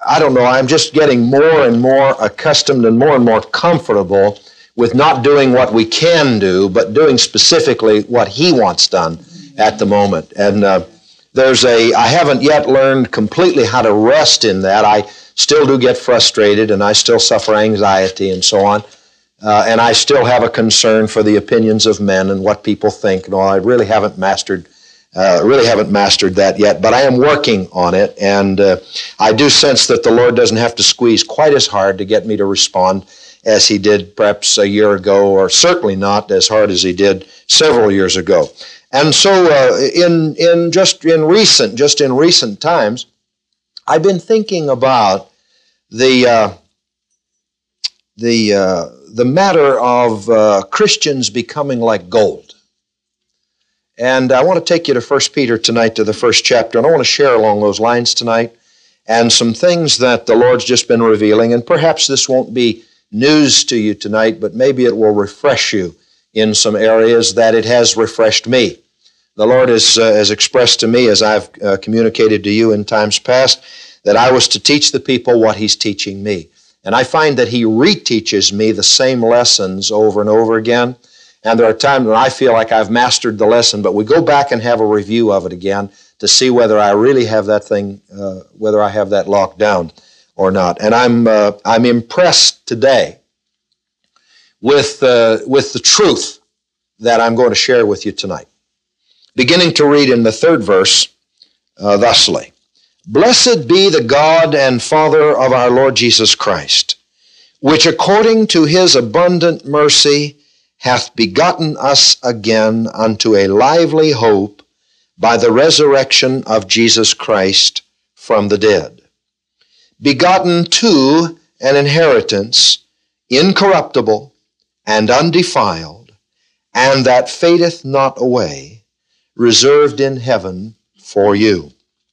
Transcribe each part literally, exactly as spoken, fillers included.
I don't know, I'm just getting more and more accustomed and more and more comfortable with not doing what we can do, but doing specifically what He wants done at the moment. And uh, there's a, I haven't yet learned completely how to rest in that. I still do get frustrated, and I still suffer anxiety and so on. Uh, and I still have a concern for the opinions of men and what people think. No, I really haven't mastered Uh, really haven't mastered that yet, but I am working on it, and uh, I do sense that the Lord doesn't have to squeeze quite as hard to get me to respond as He did perhaps a year ago, or certainly not as hard as He did several years ago. And so, uh, in in just in recent just in recent times, I've been thinking about the uh, the uh, the matter of uh, Christians becoming like gold. And I want to take you to First Peter tonight, to the first chapter, and I want to share along those lines tonight and some things that the Lord's just been revealing, and perhaps this won't be news to you tonight, but maybe it will refresh you in some areas that it has refreshed me. The Lord has, uh, has expressed to me, as I've uh, communicated to you in times past, that I was to teach the people what He's teaching me. And I find that He reteaches me the same lessons over and over again. And there are times when I feel like I've mastered the lesson, but we go back and have a review of it again to see whether I really have that thing, uh, whether I have that locked down or not. And I'm uh, I'm impressed today with uh, with the truth that I'm going to share with you tonight. Beginning to read in the third verse, uh, thusly: Blessed be the God and Father of our Lord Jesus Christ, which according to His abundant mercy hath begotten us again unto a lively hope by the resurrection of Jesus Christ from the dead, begotten to an inheritance incorruptible and undefiled, and that fadeth not away, reserved in heaven for you.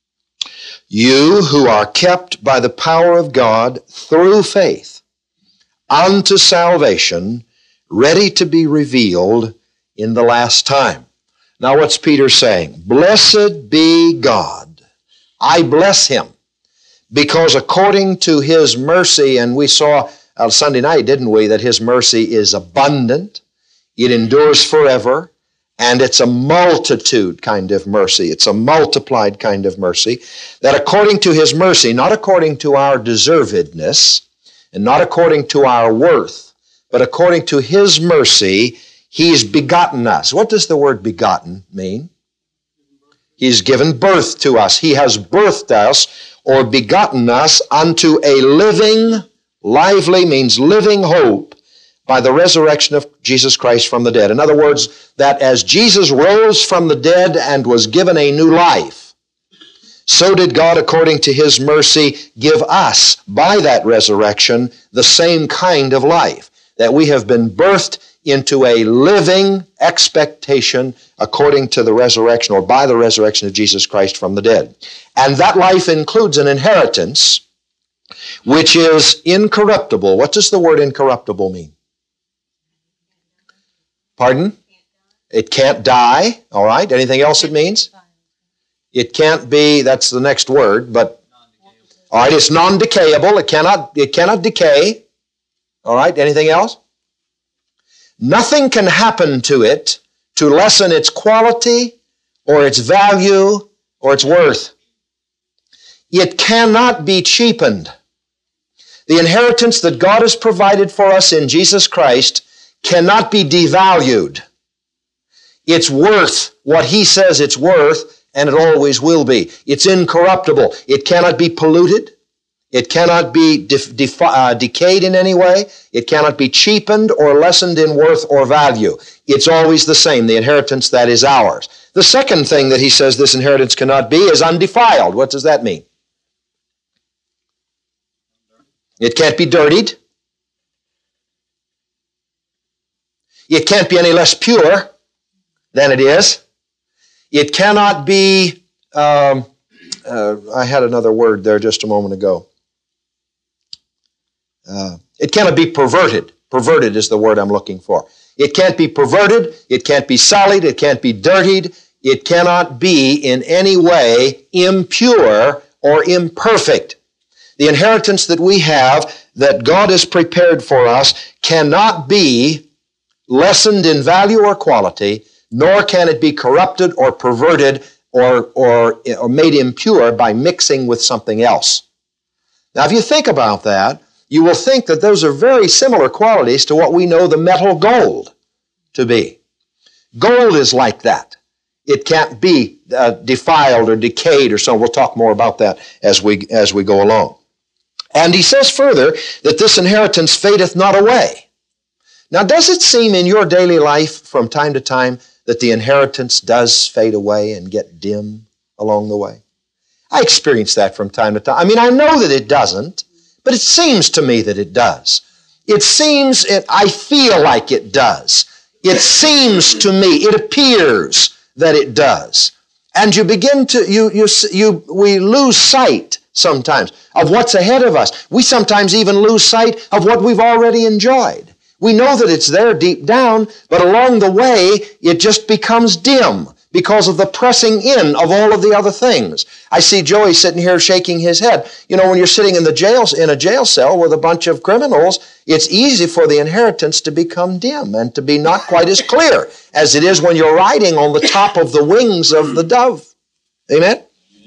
You who are kept by the power of God through faith unto salvation, ready to be revealed in the last time. Now what's Peter saying? Blessed be God. I bless Him, because according to His mercy, and we saw on Sunday night, didn't we, that His mercy is abundant, it endures forever, and it's a multitude kind of mercy. It's a multiplied kind of mercy, that according to His mercy, not according to our deservedness, and not according to our worth, but according to His mercy, He's begotten us. What does the word begotten mean? He's given birth to us. He has birthed us, or begotten us, unto a living, lively means living hope, by the resurrection of Jesus Christ from the dead. In other words, that as Jesus rose from the dead and was given a new life, so did God, according to His mercy, give us, by that resurrection, the same kind of life, that we have been birthed into a living expectation according to the resurrection, or by the resurrection of Jesus Christ from the dead. And that life includes an inheritance which is incorruptible. What does the word incorruptible mean? Pardon? It can't die, all right. Anything else it means? It can't be, that's the next word, but, all right, it's non-decayable. It cannot, it cannot decay. All right, anything else? Nothing can happen to it to lessen its quality or its value or its worth. It cannot be cheapened. The inheritance that God has provided for us in Jesus Christ cannot be devalued. It's worth what He says it's worth, and it always will be. It's incorruptible. It cannot be polluted. It cannot be def- def- uh, decayed in any way. It cannot be cheapened or lessened in worth or value. It's always the same, the inheritance that is ours. The second thing that he says this inheritance cannot be is undefiled. What does that mean? It can't be dirtied. It can't be any less pure than it is. It cannot be, um, uh, I had another word there just a moment ago. Uh, it cannot be perverted. Perverted is the word I'm looking for. It can't be perverted. It can't be sullied. It can't be dirtied. It cannot be in any way impure or imperfect. The inheritance that we have, that God has prepared for us, cannot be lessened in value or quality, nor can it be corrupted or perverted or, or, or made impure by mixing with something else. Now, if you think about that, you will think that those are very similar qualities to what we know the metal gold to be. Gold is like that. It can't be uh, defiled or decayed or so. We'll talk more about that as we, as we go along. And he says further that this inheritance fadeth not away. Now, does it seem in your daily life from time to time that the inheritance does fade away and get dim along the way? I experience that from time to time. I mean, I know that it doesn't, but it seems to me that it does. It seems, it, I feel like it does. It seems to me, it appears that it does. And you begin to, you, you, you, we lose sight sometimes of what's ahead of us. We sometimes even lose sight of what we've already enjoyed. We know that it's there deep down, but along the way, it just becomes dim because of the pressing in of all of the other things. I see Joey sitting here shaking his head. You know, when you're sitting in the jails, in a jail cell with a bunch of criminals, it's easy for the inheritance to become dim and to be not quite as clear as it is when you're riding on the top of the wings of the dove. Amen?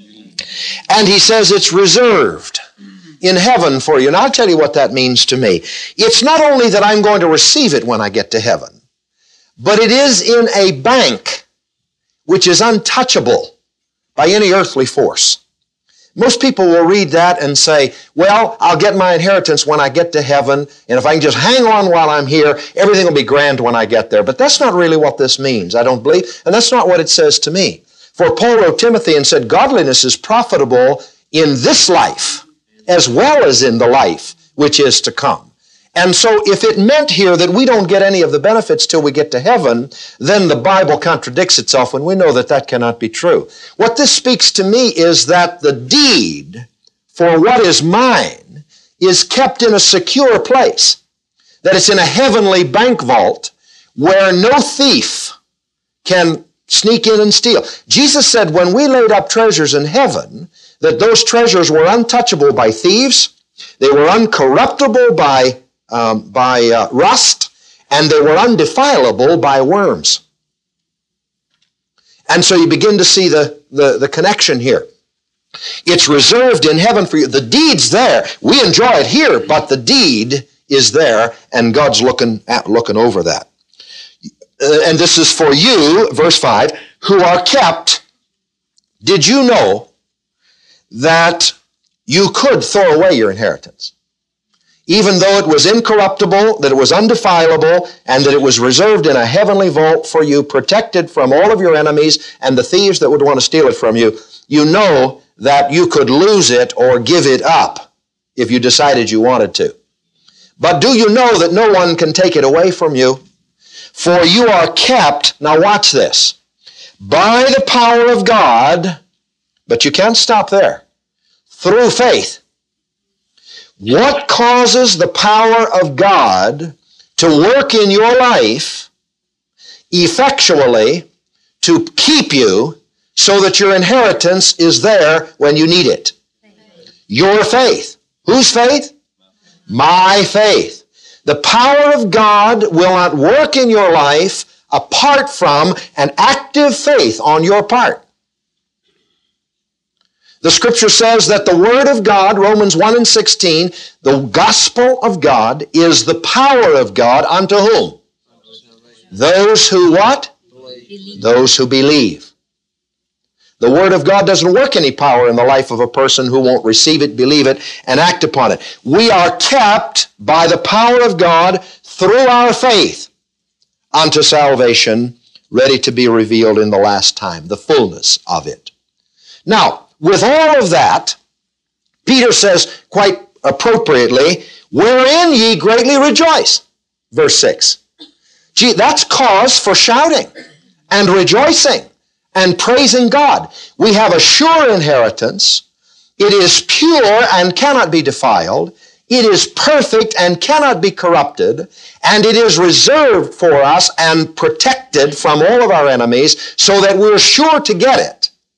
And he says it's reserved in heaven for you. And I'll tell you what that means to me. It's not only that I'm going to receive it when I get to heaven, but it is in a bank which is untouchable by any earthly force. Most people will read that and say, well, I'll get my inheritance when I get to heaven, and if I can just hang on while I'm here, everything will be grand when I get there. But that's not really what this means, I don't believe, and that's not what it says to me. For Paul wrote Timothy and said, godliness is profitable in this life, as well as in the life which is to come. And so if it meant here that we don't get any of the benefits till we get to heaven, then the Bible contradicts itself, and we know that that cannot be true. What this speaks to me is that the deed for what is mine is kept in a secure place, that it's in a heavenly bank vault where no thief can sneak in and steal. Jesus said when we laid up treasures in heaven, that those treasures were untouchable by thieves, they were uncorruptible by Um, by uh, rust, and they were undefilable by worms. And so you begin to see the, the, the connection here. It's reserved in heaven for you. The deed's there. We enjoy it here, but the deed is there, and God's looking at, looking over that. Uh, and this is for you, verse five, who are kept. Did you know that you could throw away your inheritance? Even though it was incorruptible, that it was undefilable, and that it was reserved in a heavenly vault for you, protected from all of your enemies and the thieves that would want to steal it from you, you know that you could lose it or give it up if you decided you wanted to. But do you know that no one can take it away from you? For you are kept, now watch this, by the power of God, but you can't stop there, through faith. What causes the power of God to work in your life effectually to keep you so that your inheritance is there when you need it? Your faith. Whose faith? My faith. The power of God will not work in your life apart from an active faith on your part. The Scripture says that the Word of God, Romans one and sixteen, the gospel of God is the power of God unto whom? Those who what? Believe. Those who believe. The Word of God doesn't work any power in the life of a person who won't receive it, believe it, and act upon it. We are kept by the power of God through our faith unto salvation, ready to be revealed in the last time, the fullness of it. Now, with all of that, Peter says quite appropriately, wherein ye greatly rejoice. Verse six. Gee, that's cause for shouting and rejoicing and praising God. We have a sure inheritance. It is pure and cannot be defiled. It is perfect and cannot be corrupted. And it is reserved for us and protected from all of our enemies so that we're sure to get it.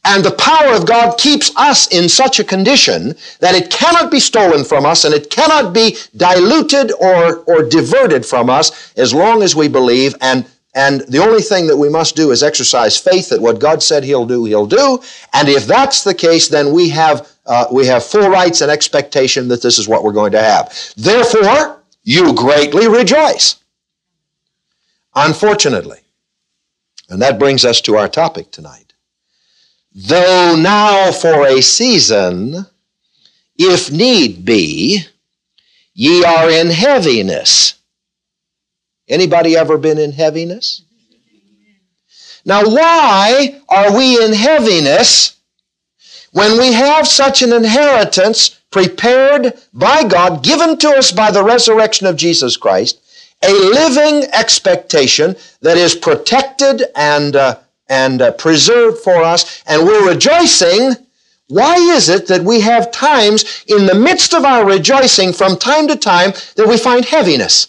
And the power of God keeps us in such a condition that it cannot be stolen from us and it cannot be diluted or, or diverted from us as long as we believe. And, and the only thing that we must do is exercise faith that what God said He'll do, He'll do. And if that's the case, then we have, uh, we have full rights and expectation that this is what we're going to have. Therefore, you greatly rejoice. Unfortunately, and that brings us to our topic tonight. Though now for a season, if need be, ye are in heaviness. Anybody ever been in heaviness? Now, why are we in heaviness when we have such an inheritance prepared by God, given to us by the resurrection of Jesus Christ, a living expectation that is protected and uh, and uh, preserved for us, and we're rejoicing? Why is it that we have times in the midst of our rejoicing from time to time that we find heaviness?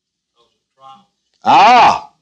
Ah.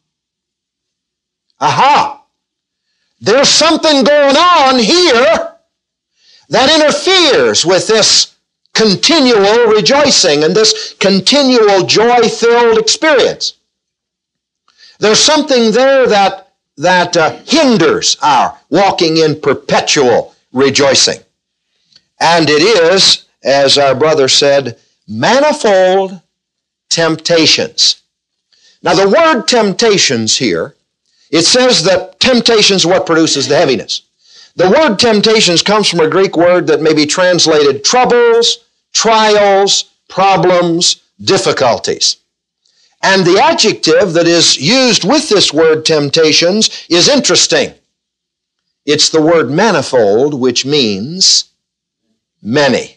Aha. There's something going on here that interferes with this continual rejoicing and this continual joy-filled experience. There's something there that that uh, hinders our walking in perpetual rejoicing. And it is, as our brother said, manifold temptations. Now the word temptations here, it says that temptations are what produces the heaviness. The word temptations comes from a Greek word that may be translated troubles, trials, problems, difficulties. And the adjective that is used with this word temptations is interesting. It's the word manifold, which means many.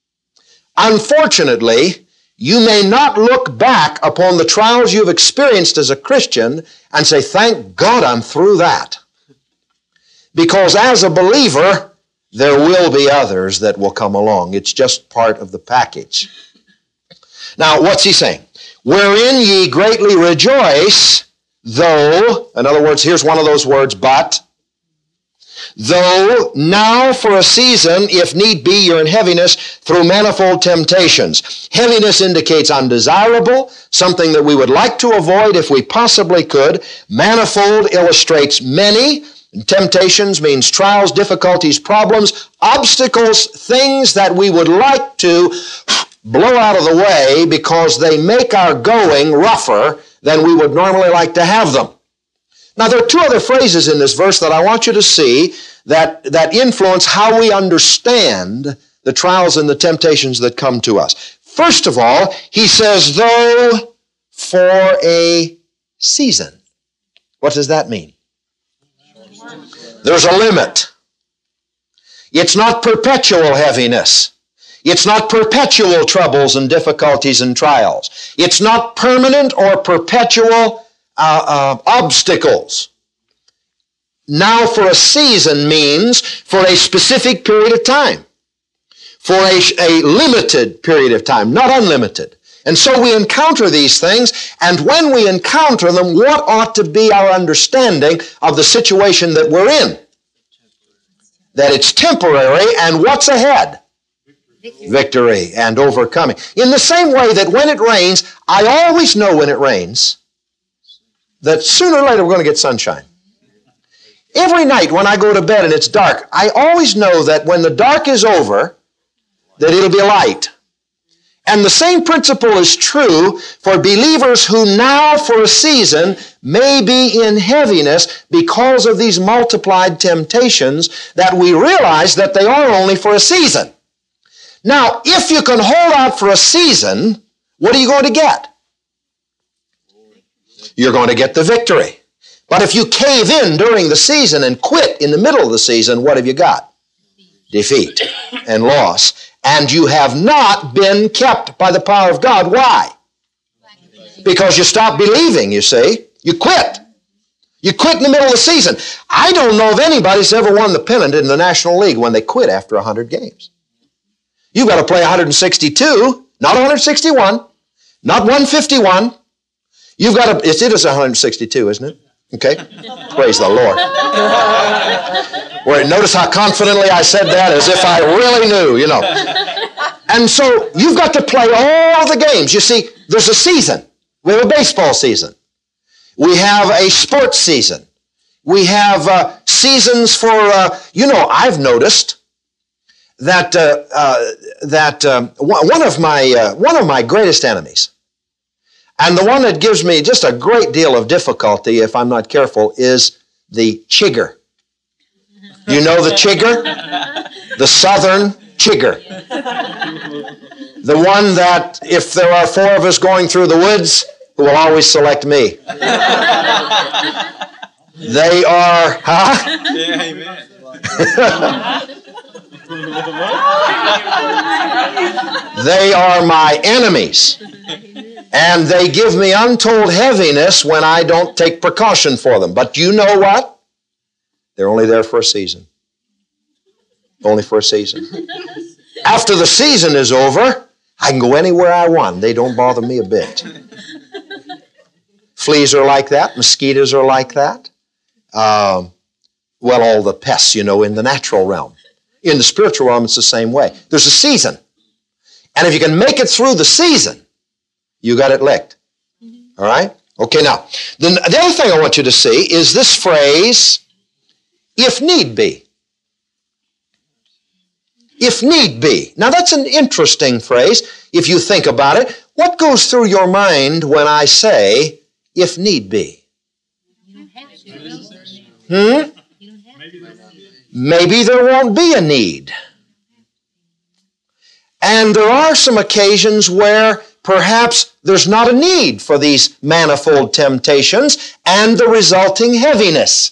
Unfortunately, you may not look back upon the trials you've experienced as a Christian and say, thank God I'm through that. Because as a believer, there will be others that will come along. It's just part of the package. Now, what's he saying? Wherein ye greatly rejoice, though, in other words, here's one of those words, but, though now for a season, if need be, you're in heaviness through manifold temptations. Heaviness indicates undesirable, something that we would like to avoid if we possibly could. Manifold illustrates many. Temptations means trials, difficulties, problems, obstacles, things that we would like to blow out of the way because they make our going rougher than we would normally like to have them. Now, there are two other phrases in this verse that I want you to see that, that influence how we understand the trials and the temptations that come to us. First of all, he says, though for a season. What does that mean? There's a limit. It's not perpetual heaviness. It's not perpetual troubles and difficulties and trials. It's not permanent or perpetual uh, uh, obstacles. Now for a season means for a specific period of time. For a, a limited period of time, not unlimited. And so we encounter these things, and when we encounter them, what ought to be our understanding of the situation that we're in? That it's temporary, and what's ahead? Victory. Victory and overcoming. In the same way that when it rains, I always know when it rains that sooner or later we're going to get sunshine. Every night when I go to bed and it's dark, I always know that when the dark is over, that it'll be light. And the same principle is true for believers who now for a season may be in heaviness because of these multiplied temptations, that we realize that they are only for a season. Now, if you can hold out for a season, what are you going to get? You're going to get the victory. But if you cave in during the season and quit in the middle of the season, what have you got? Defeat and loss. And you have not been kept by the power of God. Why? Because you stopped believing, you see. You quit. You quit in the middle of the season. I don't know of anybody who's ever won the pennant in the National League when they quit after one hundred games. You've got to play one hundred sixty-two, not one hundred sixty-one, not one hundred fifty-one. You've got to, it is one hundred sixty-two, isn't it? Okay? Praise the Lord. Well, notice how confidently I said that, as if I really knew, you know. And so you've got to play all the games. You see, there's a season. We have a baseball season. We have a sports season. We have uh, seasons for, uh, you know, I've noticed that uh, uh, that um, one of my uh, one of my greatest enemies, and the one that gives me just a great deal of difficulty if I'm not careful, is the chigger. You know the chigger? The southern chigger. The one that, if there are four of us going through the woods, who will always select me. They are, huh? Yeah, amen. They are my enemies. And they give me untold heaviness when I don't take precaution for them. But you know what? They're only there for a season. Only for a season. After the season is over, I can go anywhere I want. They don't bother me a bit. Fleas are like that. Mosquitoes are like that. Um, well, all the pests, you know, in the natural realm. In the spiritual realm, it's the same way. There's a season. And if you can make it through the season, you got it licked. All right? Okay, now, the, the other thing I want you to see is this phrase, if need be. If need be. Now, that's an interesting phrase if you think about it. What goes through your mind when I say, if need be? Hmm? Maybe there won't be a need. And there are some occasions where perhaps there's not a need for these manifold temptations and the resulting heaviness.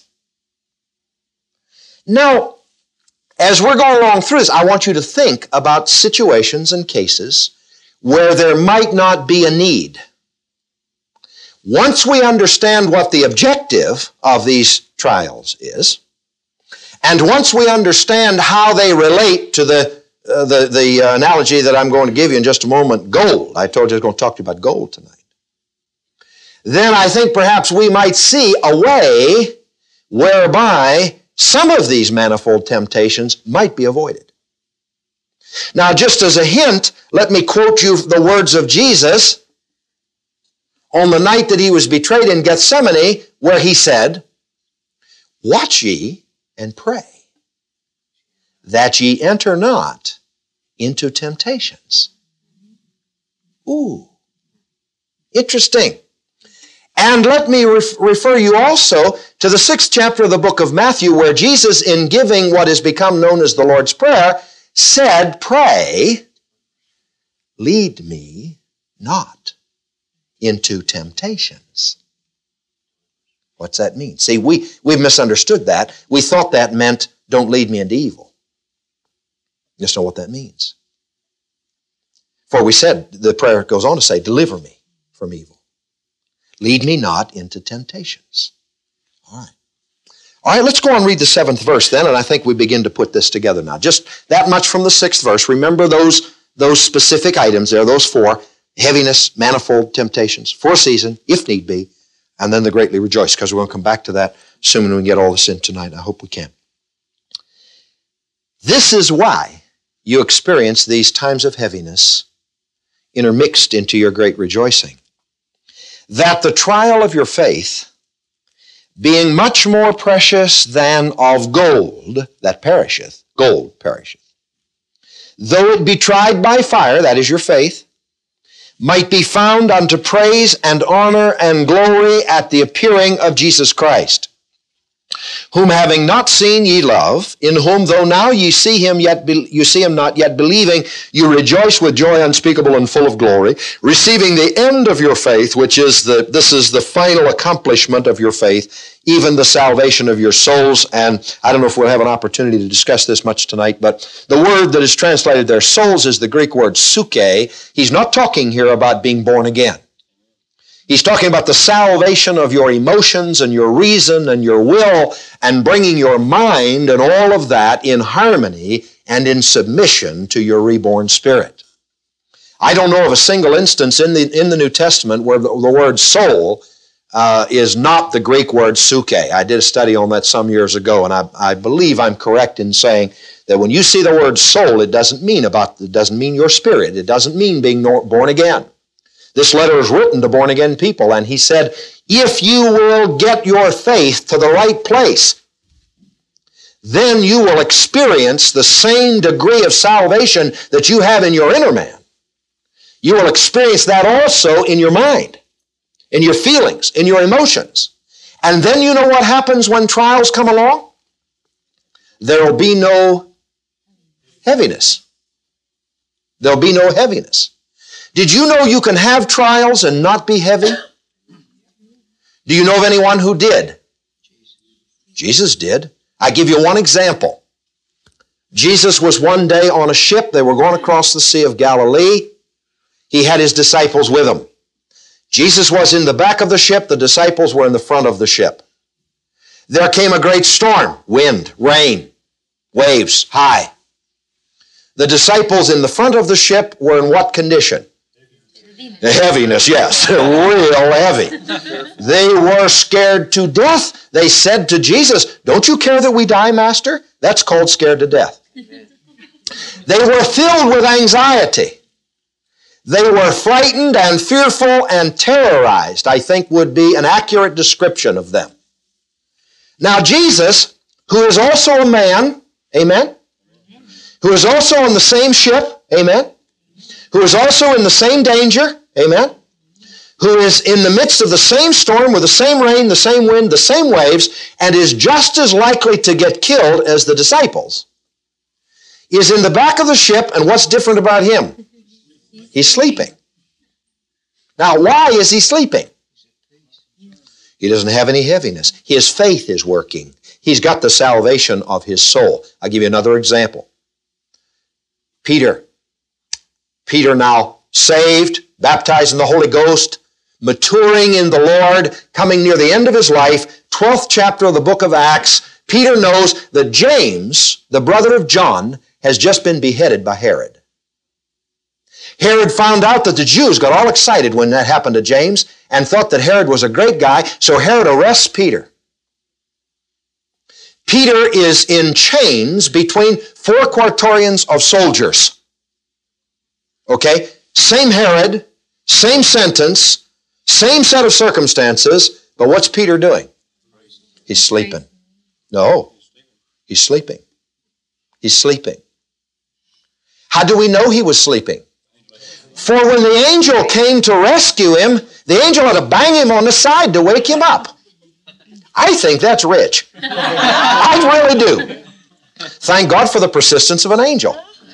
Now, as we're going along through this, I want you to think about situations and cases where there might not be a need. Once we understand what the objective of these trials is, and once we understand how they relate to the uh, the, the uh, analogy that I'm going to give you in just a moment, gold. I told you I was going to talk to you about gold tonight. Then I think perhaps we might see a way whereby some of these manifold temptations might be avoided. Now, just as a hint, let me quote you the words of Jesus on the night that he was betrayed in Gethsemane, where he said, "Watch ye and pray, that ye enter not into temptations." Ooh, interesting. And let me ref- refer you also to the sixth chapter of the book of Matthew, where Jesus, in giving what has become known as the Lord's Prayer, said, "Pray, lead me not into temptations." What's that mean? See, we, we've misunderstood that. We thought that meant, don't lead me into evil. Just know what that means. For we said, the prayer goes on to say, deliver me from evil. Lead me not into temptations. All right. All right, let's go on and read the seventh verse then, and I think we begin to put this together now. Just that much from the sixth verse. Remember those, those specific items there, those four: heaviness, manifold temptations, for a season, if need be, and then the greatly rejoice, because we're going to come back to that assuming we can get all this in tonight. I hope we can. This is why you experience these times of heaviness intermixed into your great rejoicing. That the trial of your faith, being much more precious than of gold that perisheth, gold perisheth, though it be tried by fire, that is your faith, might be found unto praise and honor and glory at the appearing of Jesus Christ, whom having not seen ye love, in whom though now ye see him yet be, you see him not, yet believing, you rejoice with joy unspeakable and full of glory, receiving the end of your faith, which is the this is the final accomplishment of your faith, even the salvation of your souls. And I don't know if we'll have an opportunity to discuss this much tonight, but the word that is translated there, souls, is the Greek word suke. He's not talking here about being born again. He's talking about the salvation of your emotions and your reason and your will, and bringing your mind and all of that in harmony and in submission to your reborn spirit. I don't know of a single instance in the, in the New Testament where the, the word soul uh, is not the Greek word suke. I did a study on that some years ago, and I, I believe I'm correct in saying that when you see the word soul, it doesn't mean about, it doesn't mean your spirit. It doesn't mean being born again. This letter is written to born again people, and he said, if you will get your faith to the right place, then you will experience the same degree of salvation that you have in your inner man. You will experience that also in your mind, in your feelings, in your emotions. And then you know what happens when trials come along? There will be no heaviness. There will be no heaviness. Did you know you can have trials and not be heavy? Do you know of anyone who did? Jesus did. I give you one example. Jesus was one day on a ship. They were going across the Sea of Galilee. He had his disciples with him. Jesus was in the back of the ship. The disciples were in the front of the ship. There came a great storm, wind, rain, waves, high. The disciples in the front of the ship were in what condition? The heaviness, yes, real heavy. They were scared to death. They said to Jesus, don't you care that we die, Master? That's called scared to death. They were filled with anxiety. They were frightened and fearful and terrorized, I think would be an accurate description of them. Now Jesus, who is also a man, amen, who is also on the same ship, amen, who is also in the same danger, amen, who is in the midst of the same storm with the same rain, the same wind, the same waves, and is just as likely to get killed as the disciples, is in the back of the ship, and what's different about him? He's sleeping. Now, why is he sleeping? He doesn't have any heaviness. His faith is working. He's got the salvation of his soul. I'll give you another example. Peter. Peter now saved, baptized in the Holy Ghost, maturing in the Lord, coming near the end of his life, twelfth chapter of the book of Acts. Peter knows that James, the brother of John, has just been beheaded by Herod. Herod found out that the Jews got all excited when that happened to James and thought that Herod was a great guy, so Herod arrests Peter. Peter is in chains between four quaternions of soldiers. Okay? Same Herod, same sentence, same set of circumstances, but what's Peter doing? He's sleeping. No, he's sleeping. He's sleeping. How do we know he was sleeping? For when the angel came to rescue him, the angel had to bang him on the side to wake him up. I think that's rich. I really do. Thank God for the persistence of an angel.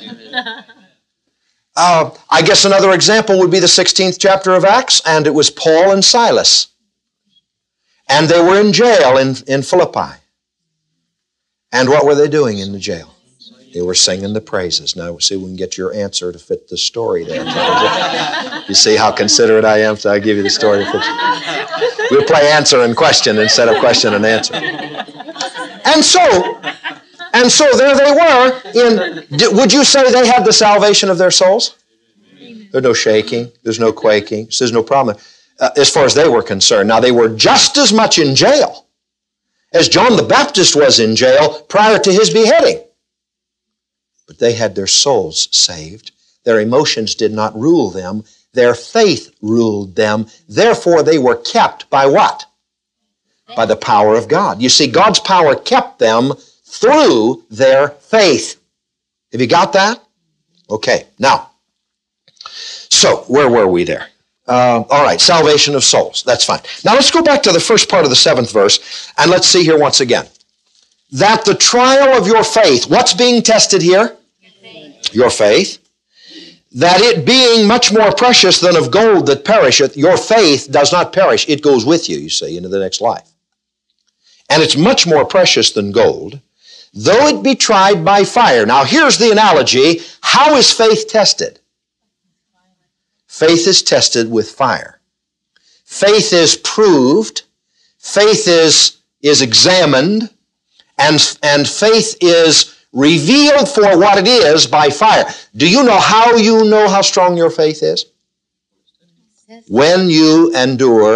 Uh, I guess another example would be the sixteenth chapter of Acts, and it was Paul and Silas. And they were in jail in, in Philippi. And what were they doing in the jail? They were singing the praises. Now, see, we can get your answer to fit the story there. You see how considerate I am, so I give you the story to fit you. We'll play answer and question instead of question and answer. And so, and so there they were. In, would you say they had the salvation of their souls? There's no shaking. There's no quaking. There's no problem. Uh, as far as they were concerned. Now, they were just as much in jail as John the Baptist was in jail prior to his beheading. But they had their souls saved. Their emotions did not rule them. Their faith ruled them. Therefore, they were kept by what? By the power of God. You see, God's power kept them through their faith. Have you got that? Okay, now, so where were we there? Uh, all right, salvation of souls. That's fine. Now let's go back to the first part of the seventh verse, and let's see here once again. That the trial of your faith, what's being tested here? Your faith. Your faith. That it being much more precious than of gold that perisheth, your faith does not perish. It goes with you, you see, into the next life. And it's much more precious than gold, though it be tried by fire. Now here's the analogy. How is faith tested? Faith is tested with fire. Faith is proved. Faith is, is examined. And, and faith is revealed for what it is by fire. Do you know how you know how strong your faith is? When you endure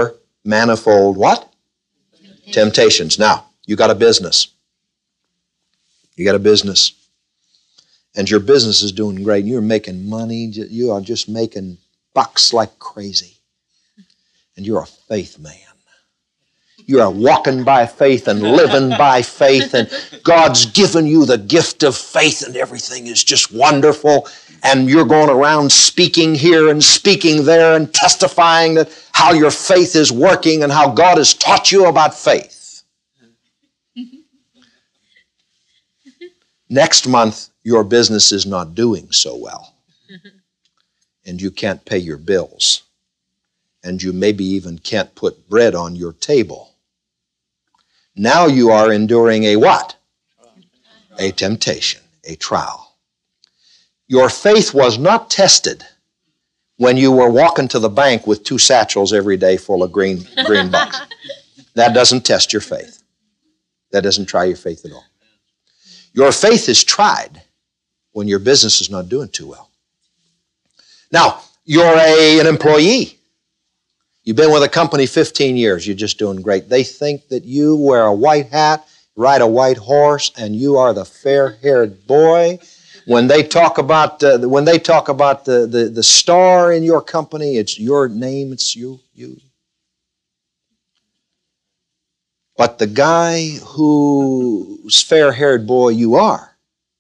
manifold what? Temptations. Temptations. Now, you got a business. You got a business. And your business is doing great. You're making money. You are just making bucks like crazy. And you're a faith man. You are walking by faith and living by faith, and God's given you the gift of faith, and everything is just wonderful. And you're going around speaking here and speaking there and testifying that how your faith is working and how God has taught you about faith. Next month, your business is not doing so well, and you can't pay your bills, and you maybe even can't put bread on your table. Now you are enduring a what? A temptation, a trial. Your faith was not tested when you were walking to the bank with two satchels every day full of green, green bucks. That doesn't test your faith. That doesn't try your faith at all. Your faith is tried when your business is not doing too well. Now, you're a, an employee. You've been with a company fifteen years. You're just doing great. They think that you wear a white hat, ride a white horse, and you are the fair-haired boy. When they talk about uh, when they talk about the, the, the star in your company, it's your name. It's you, you. But the guy whose fair-haired boy you are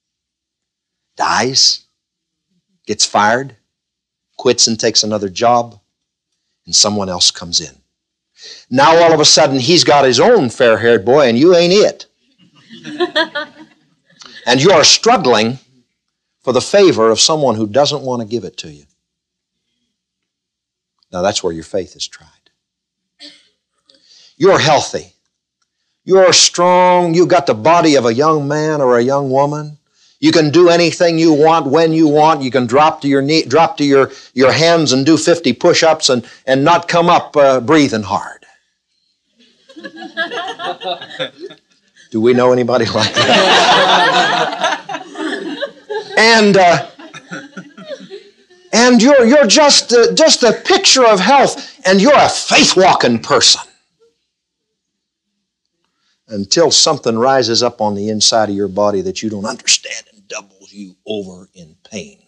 dies, gets fired, quits and takes another job, and someone else comes in. Now all of a sudden he's got his own fair-haired boy and you ain't it. And you are struggling for the favor of someone who doesn't want to give it to you. Now that's where your faith is tried. You're healthy. You're strong. You've got the body of a young man or a young woman. You can do anything you want when you want. You can drop to your knee, drop to your, your hands and do fifty push-ups and, and not come up uh, breathing hard. Do we know anybody like that? and uh, and you're you're just uh, just a picture of health, and you're a faith-walking person. Until something rises up on the inside of your body that you don't understand and doubles you over in pain.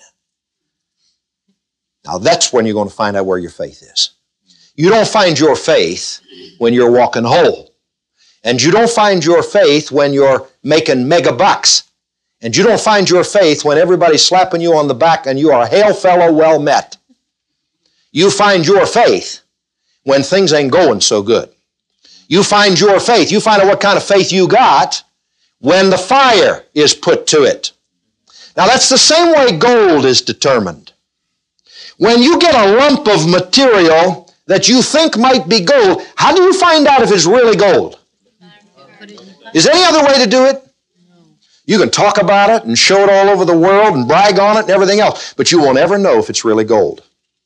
Now that's when you're going to find out where your faith is. You don't find your faith when you're walking whole. And you don't find your faith when you're making mega bucks. And you don't find your faith when everybody's slapping you on the back and you are, hail fellow, well met. You find your faith when things ain't going so good. You find your faith. You find out what kind of faith you got when the fire is put to it. Now that's the same way gold is determined. When you get a lump of material that you think might be gold, how do you find out if it's really gold? Is there any other way to do it? You can talk about it and show it all over the world and brag on it and everything else, but you won't ever know if it's really gold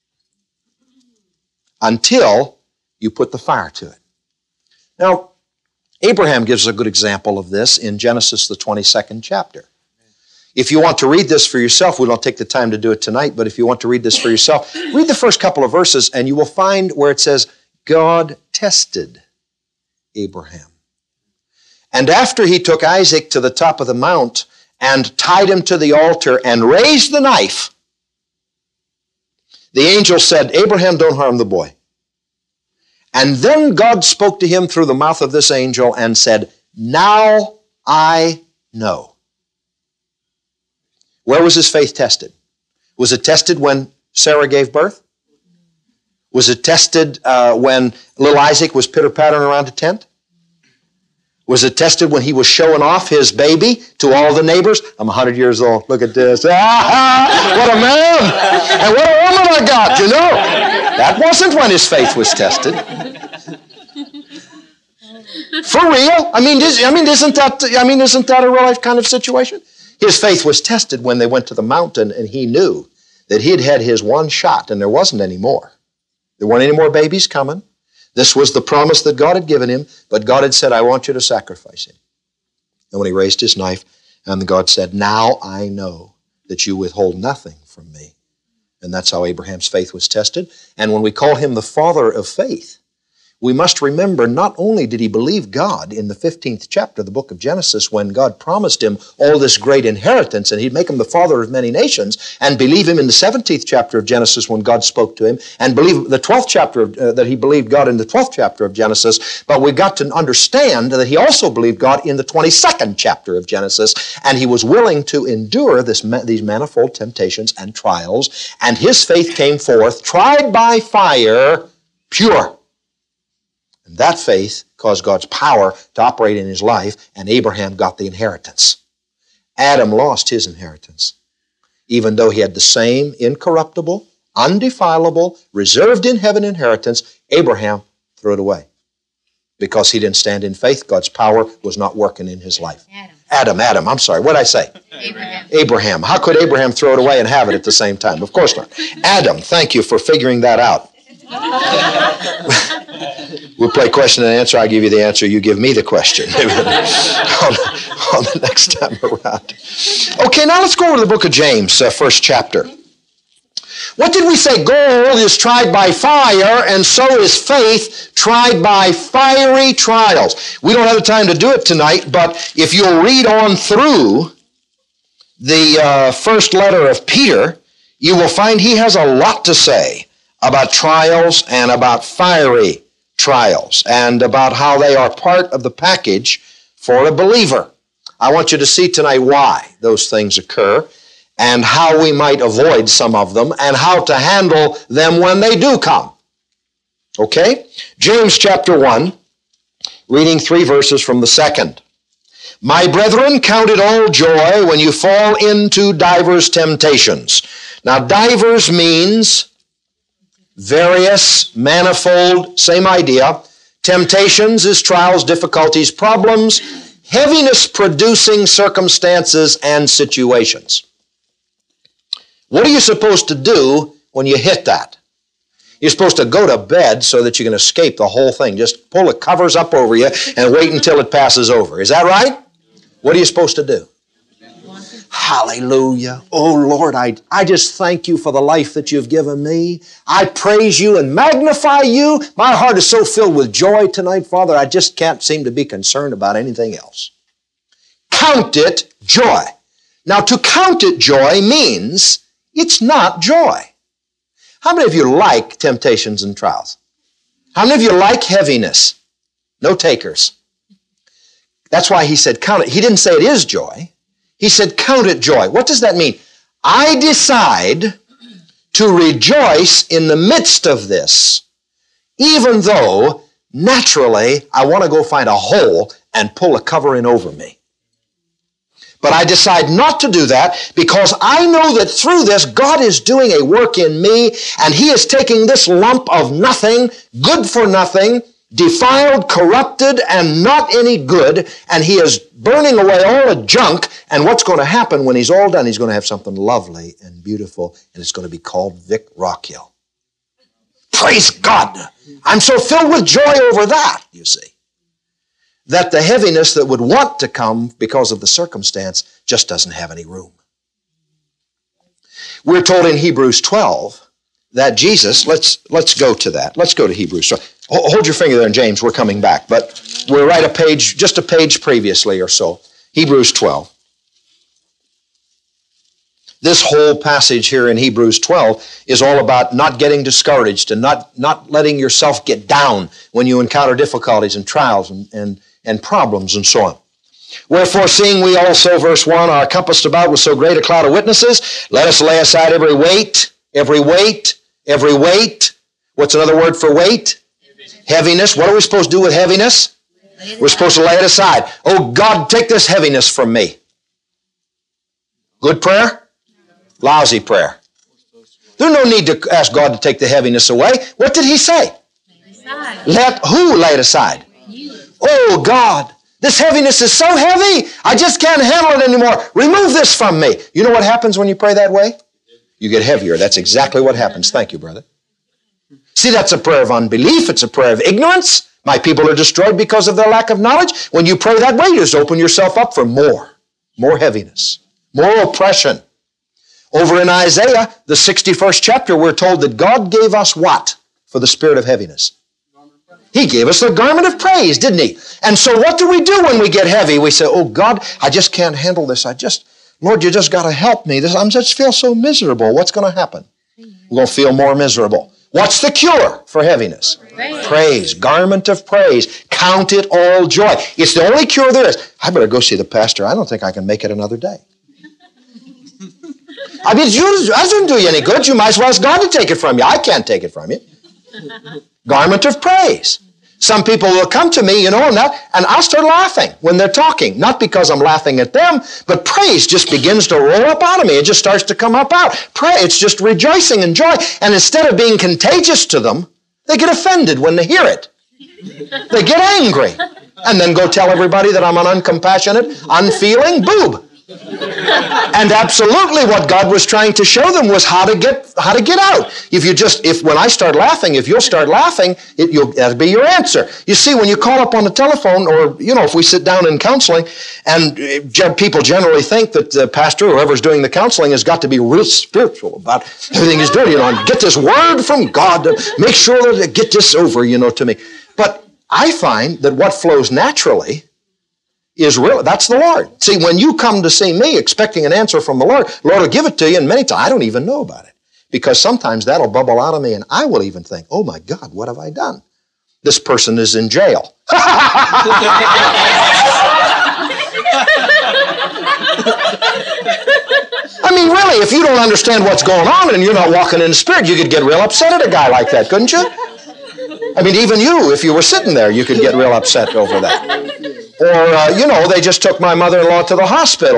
until you put the fire to it. Now, Abraham gives a good example of this in Genesis, the twenty-second chapter. If you want to read this for yourself, we don't take the time to do it tonight, but if you want to read this for yourself, read the first couple of verses and you will find where it says, God tested Abraham. And after he took Isaac to the top of the mount and tied him to the altar and raised the knife, the angel said, Abraham, don't harm the boy. And then God spoke to him through the mouth of this angel and said, now I know. Where was his faith tested? Was it tested when Sarah gave birth? Was it tested uh, when little Isaac was pitter-pattering around the tent? Was it tested when he was showing off his baby to all the neighbors? I'm one hundred years old. Look at this. Ah, what a man. And what a woman I got, you know. That wasn't when his faith was tested. For real? I mean, is, I mean, isn't that, I mean, isn't that a real life kind of situation? His faith was tested when they went to the mountain and he knew that he'd had his one shot and there wasn't any more. There weren't any more babies coming. This was the promise that God had given him, but God had said, I want you to sacrifice him. And when he raised his knife, and God said, now I know that you withhold nothing from me. And that's how Abraham's faith was tested. And when we call him the father of faith, we must remember not only did he believe God in the fifteenth chapter of the book of Genesis when God promised him all this great inheritance and he'd make him the father of many nations, and believe him in the seventeenth chapter of Genesis when God spoke to him, and believe the twelfth chapter of, uh, that he believed God in the twelfth chapter of Genesis, but we got to understand that he also believed God in the twenty-second chapter of Genesis, and he was willing to endure this, these manifold temptations and trials, and his faith came forth, tried by fire, pure. And that faith caused God's power to operate in his life, and Abraham got the inheritance. Adam lost his inheritance. Even though he had the same incorruptible, undefilable, reserved in heaven inheritance, Abraham threw it away. Because he didn't stand in faith, God's power was not working in his life. Adam, Adam, Adam I'm sorry, what did I say? Abraham. Abraham. How could Abraham throw it away and have it at the same time? Of course not. Adam, thank you for figuring that out. We'll play question and answer. I give you the answer. You give me the question on, on the next time around. Okay, now let's go over to the book of James, uh, first chapter. What did we say? Gold is tried by fire, and so is faith tried by fiery trials. We don't have the time to do it tonight, but if you'll read on through the uh, first letter of Peter, you will find he has a lot to say about trials and about fiery trials and about how they are part of the package for a believer. I want you to see tonight why those things occur and how we might avoid some of them and how to handle them when they do come. Okay? James chapter one, reading three verses from the second. My brethren, count it all joy when you fall into divers temptations. Now, divers means various, manifold, same idea. Temptations is trials, difficulties, problems, heaviness-producing circumstances and situations. What are you supposed to do when you hit that? You're supposed to go to bed so that you can escape the whole thing. Just pull the covers up over you and wait until it passes over. Is that right? What are you supposed to do? Hallelujah. Oh, Lord, I, I just thank you for the life that you've given me. I praise you and magnify you. My heart is so filled with joy tonight, Father, I just can't seem to be concerned about anything else. Count it joy. Now, to count it joy means it's not joy. How many of you like temptations and trials? How many of you like heaviness? No takers. That's why he said count it. He didn't say it is joy. He said, count it joy. What does that mean? I decide to rejoice in the midst of this, even though naturally I want to go find a hole and pull a cover in over me. But I decide not to do that because I know that through this, God is doing a work in me, and He is taking this lump of nothing, good for nothing, defiled, corrupted, and not any good, and He is burning away all the junk, and what's going to happen when He's all done? He's going to have something lovely and beautiful, and it's going to be called Vic Rockhill. Praise God! I'm so filled with joy over that, you see, that the heaviness that would want to come because of the circumstance just doesn't have any room. We're told in Hebrews twelve that Jesus, let's, let's go to that. Let's go to Hebrews twelve. Hold your finger there in James, we're coming back, but we're right a page, just a page previously or so. Hebrews twelve. This whole passage here in Hebrews twelve is all about not getting discouraged and not, not letting yourself get down when you encounter difficulties and trials and, and, and problems and so on. Wherefore, seeing we also, verse one, are compassed about with so great a cloud of witnesses, let us lay aside every weight, every weight, every weight. What's another word for weight? Heaviness. What are we supposed to do with heaviness? We're supposed to lay it aside. Oh, God, take this heaviness from me. Good prayer? Lousy prayer. There's no need to ask God to take the heaviness away. What did He say? Let who lay it aside? Oh, God, this heaviness is so heavy, I just can't handle it anymore. Remove this from me. You know what happens when you pray that way? You get heavier. That's exactly what happens. Thank you, brother. See, that's a prayer of unbelief. It's a prayer of ignorance. My people are destroyed because of their lack of knowledge. When you pray that way, you just open yourself up for more, more heaviness, more oppression. Over in Isaiah, the sixty-first chapter, we're told that God gave us what for the spirit of heaviness? He gave us the garment of praise, didn't He? And so what do we do when we get heavy? We say, oh God, I just can't handle this. I just, Lord, you just got to help me. This, I'm just feel so miserable. What's going to happen? We're going to feel more miserable. What's the cure for heaviness? Praise. Praise. Garment of praise. Count it all joy. It's the only cure there is. I better go see the pastor. I don't think I can make it another day. I mean, it doesn't do you any good. You might as well ask God to take it from you. I can't take it from you. Garment of praise. Some people will come to me, you know, and, that, and I'll start laughing when they're talking. Not because I'm laughing at them, but praise just begins to roll up out of me. It just starts to come up out. Pray, it's just rejoicing and joy. And instead of being contagious to them, they get offended when they hear it. They get angry. And then go tell everybody that I'm an uncompassionate, unfeeling boob. And absolutely what God was trying to show them was how to get how to get out. If you just, if when I start laughing, if you'll start laughing, it, you'll, that'll be your answer. You see, when you call up on the telephone, or, you know, if we sit down in counseling, and people generally think that the pastor, whoever's doing the counseling, has got to be real spiritual about everything he's doing, you know, and get this word from God to make sure that get this over, you know, to me. But I find that what flows naturally is real. That's the Lord. See, when you come to see me expecting an answer from the Lord, Lord will give it to you, and many times I don't even know about it. Because sometimes that'll bubble out of me, and I will even think, oh my God, what have I done? This person is in jail. I mean, really, if you don't understand what's going on and you're not walking in the Spirit, you could get real upset at a guy like that, couldn't you? I mean, even you, if you were sitting there, you could get real upset over that. Or, uh, you know, they just took my mother-in-law to the hospital.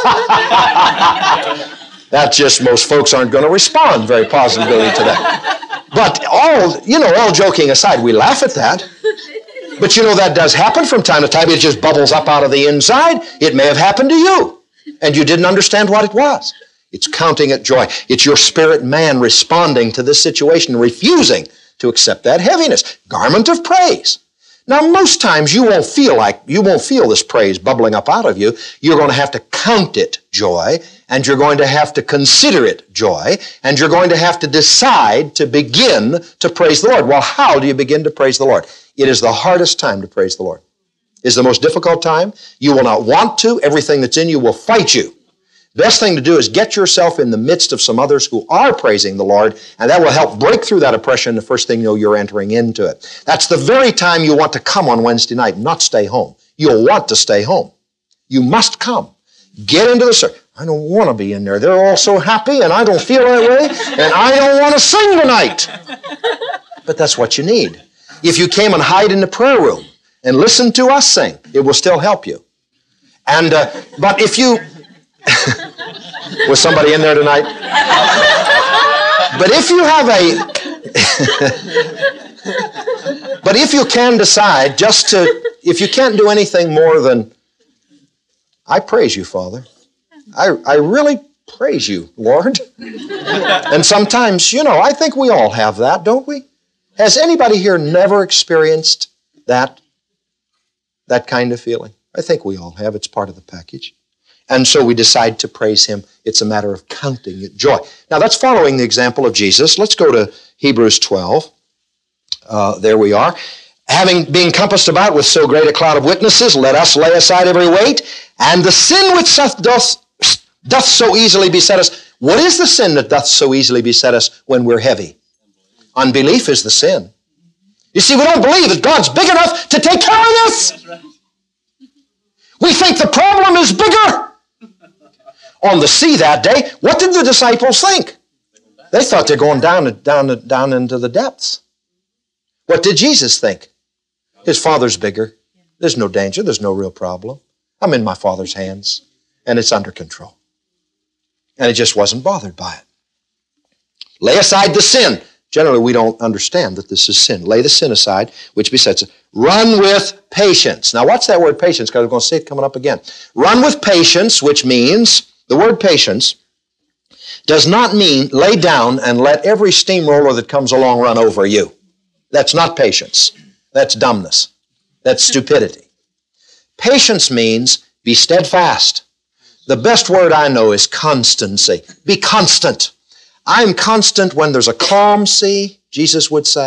That's just, most folks aren't going to respond very positively to that. But all, you know, all joking aside, we laugh at that. But you know, that does happen from time to time. It just bubbles up out of the inside. It may have happened to you, and you didn't understand what it was. It's counting it joy. It's your spirit man responding to this situation, refusing to accept that heaviness. Garment of praise. Now, most times you won't feel like, you won't feel this praise bubbling up out of you. You're going to have to count it joy, and you're going to have to consider it joy, and you're going to have to decide to begin to praise the Lord. Well, how do you begin to praise the Lord? It is the hardest time to praise the Lord. It's the most difficult time. You will not want to. Everything that's in you will fight you. Best thing to do is get yourself in the midst of some others who are praising the Lord, and that will help break through that oppression the first thing you know you're entering into it. That's the very time you want to come on Wednesday night, not stay home. You'll want to stay home. You must come. Get into the service. I don't want to be in there. They're all so happy, and I don't feel that way, and I don't want to sing tonight. But that's what you need. If you came and hide in the prayer room and listen to us sing, it will still help you. And uh, but if you... Was somebody in there tonight? But if you have a... but if you can decide just to... If you can't do anything more than, I praise you, Father. I, I really praise you, Lord. And sometimes, you know, I think we all have that, don't we? Has anybody here never experienced that, that kind of feeling? I think we all have. It's part of the package. And so we decide to praise Him. It's a matter of counting it joy. Now, that's following the example of Jesus. Let's go to Hebrews twelve. Uh, there we are. Having been compassed about with so great a cloud of witnesses, let us lay aside every weight, and the sin which doth, doth so easily beset us. What is the sin that doth so easily beset us when we're heavy? Unbelief is the sin. You see, we don't believe that God's big enough to take care of this. We think the problem is bigger. On the sea that day, what did the disciples think? They thought they're going down, down, down into the depths. What did Jesus think? His Father's bigger. There's no danger. There's no real problem. I'm in my Father's hands, and it's under control. And he just wasn't bothered by it. Lay aside the sin. Generally, we don't understand that this is sin. Lay the sin aside, which besets it. Run with patience. Now, what's that word patience? Because we're going to see it coming up again. Run with patience, which means, the word patience does not mean lay down and let every steamroller that comes along run over you. That's not patience. That's dumbness. That's stupidity. Patience means be steadfast. The best word I know is constancy. Be constant. I'm constant when there's a calm sea, Jesus would say,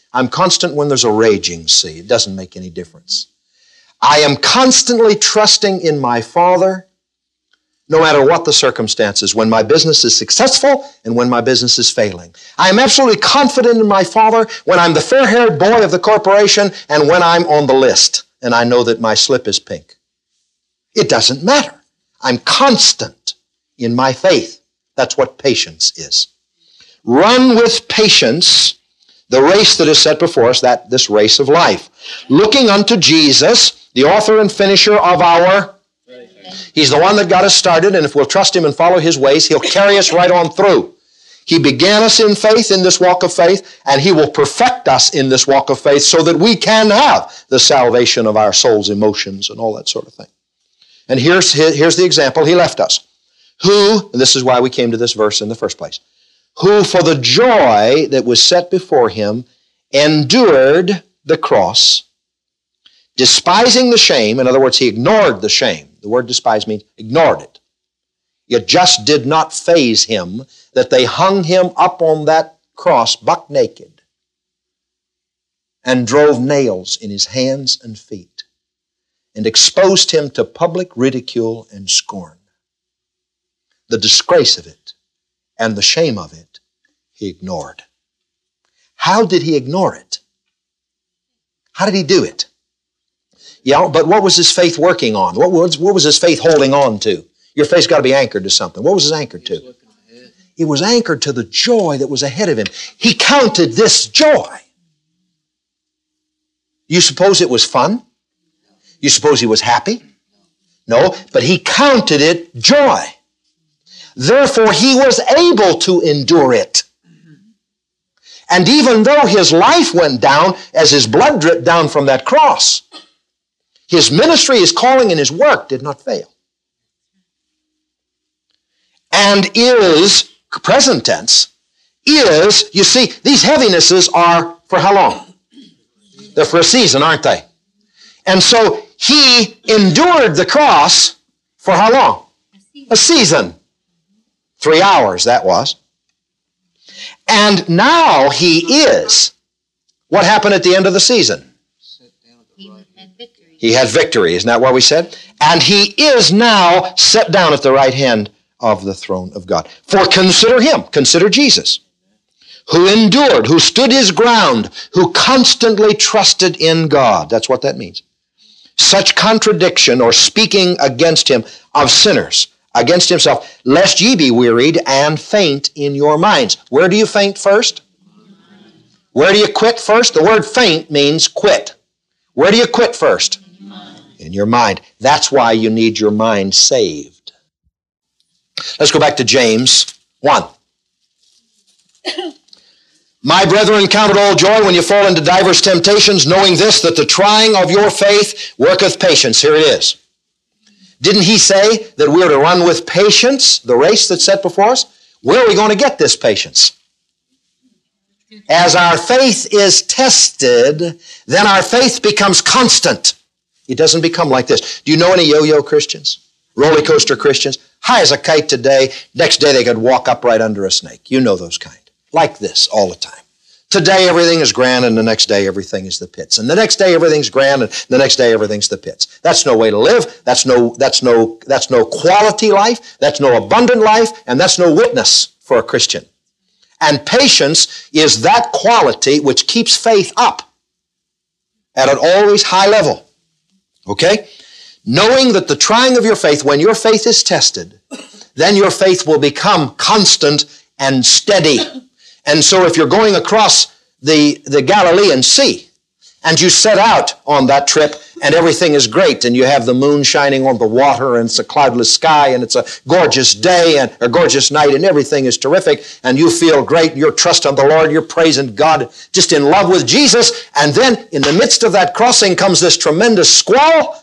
I'm constant when there's a raging sea. It doesn't make any difference. I am constantly trusting in my Father, no matter what the circumstances, when my business is successful and when my business is failing. I am absolutely confident in my Father when I'm the fair-haired boy of the corporation and when I'm on the list and I know that my slip is pink. It doesn't matter. I'm constant in my faith. That's what patience is. Run with patience the race that is set before us, that this race of life. Looking unto Jesus, the author and finisher of our faith. He's the one that got us started, and if we'll trust Him and follow His ways, He'll carry us right on through. He began us in faith, in this walk of faith, and He will perfect us in this walk of faith so that we can have the salvation of our soul's emotions and all that sort of thing. And here's, here's the example He left us. Who, and this is why we came to this verse in the first place, who for the joy that was set before Him endured the cross, despising the shame. In other words, He ignored the shame. The word despise means ignored it. It just did not faze Him that they hung Him up on that cross buck naked and drove nails in His hands and feet and exposed Him to public ridicule and scorn. The disgrace of it and the shame of it, He ignored. How did He ignore it? How did He do it? Yeah, but what was His faith working on? What was, what was His faith holding on to? Your faith's got to be anchored to something. What was it anchored to? It was anchored to the joy that was ahead of Him. He counted this joy. You suppose it was fun? You suppose He was happy? No, but He counted it joy. Therefore, He was able to endure it. And even though His life went down as His blood dripped down from that cross, His ministry, His calling, and His work did not fail. And is, present tense, is, you see, these heavinesses are for how long? They're for a season, aren't they? And so He endured the cross for how long? A season. Three hours, that was. And now He is. What happened at the end of the season? He had victory. He had victory, isn't that what we said? And He is now set down at the right hand of the throne of God. For consider Him, consider Jesus, who endured, who stood His ground, who constantly trusted in God. That's what that means. Such contradiction or speaking against Him of sinners, against Himself, lest ye be wearied and faint in your minds. Where do you faint first? Where do you quit first? The word faint means quit. Where do you quit first? In your mind. In your mind. That's why you need your mind saved. Let's go back to James one. My brethren, count it all joy when you fall into divers temptations, knowing this, that the trying of your faith worketh patience. Here it is. Didn't He say that we're to run with patience the race that's set before us? Where are we going to get this patience? As our faith is tested, then our faith becomes constant. It doesn't become like this. Do you know any yo-yo Christians? Roller coaster Christians? High as a kite today, next day they could walk up right under a snake. You know those kind. Like this all the time. Today everything is grand and the next day everything is the pits. And the next day everything's grand and the next day everything's the pits. That's no way to live. That's no, that's no, that's no quality life. That's no abundant life. And that's no witness for a Christian. And patience is that quality which keeps faith up at an always high level. Okay? Knowing that the trying of your faith, when your faith is tested, then your faith will become constant and steady. And so if you're going across the, the Galilean Sea and you set out on that trip and everything is great and you have the moon shining on the water and it's a cloudless sky and it's a gorgeous day and a gorgeous night and everything is terrific and you feel great, you're trusting the Lord, you're praising God, just in love with Jesus, and then in the midst of that crossing comes this tremendous squall.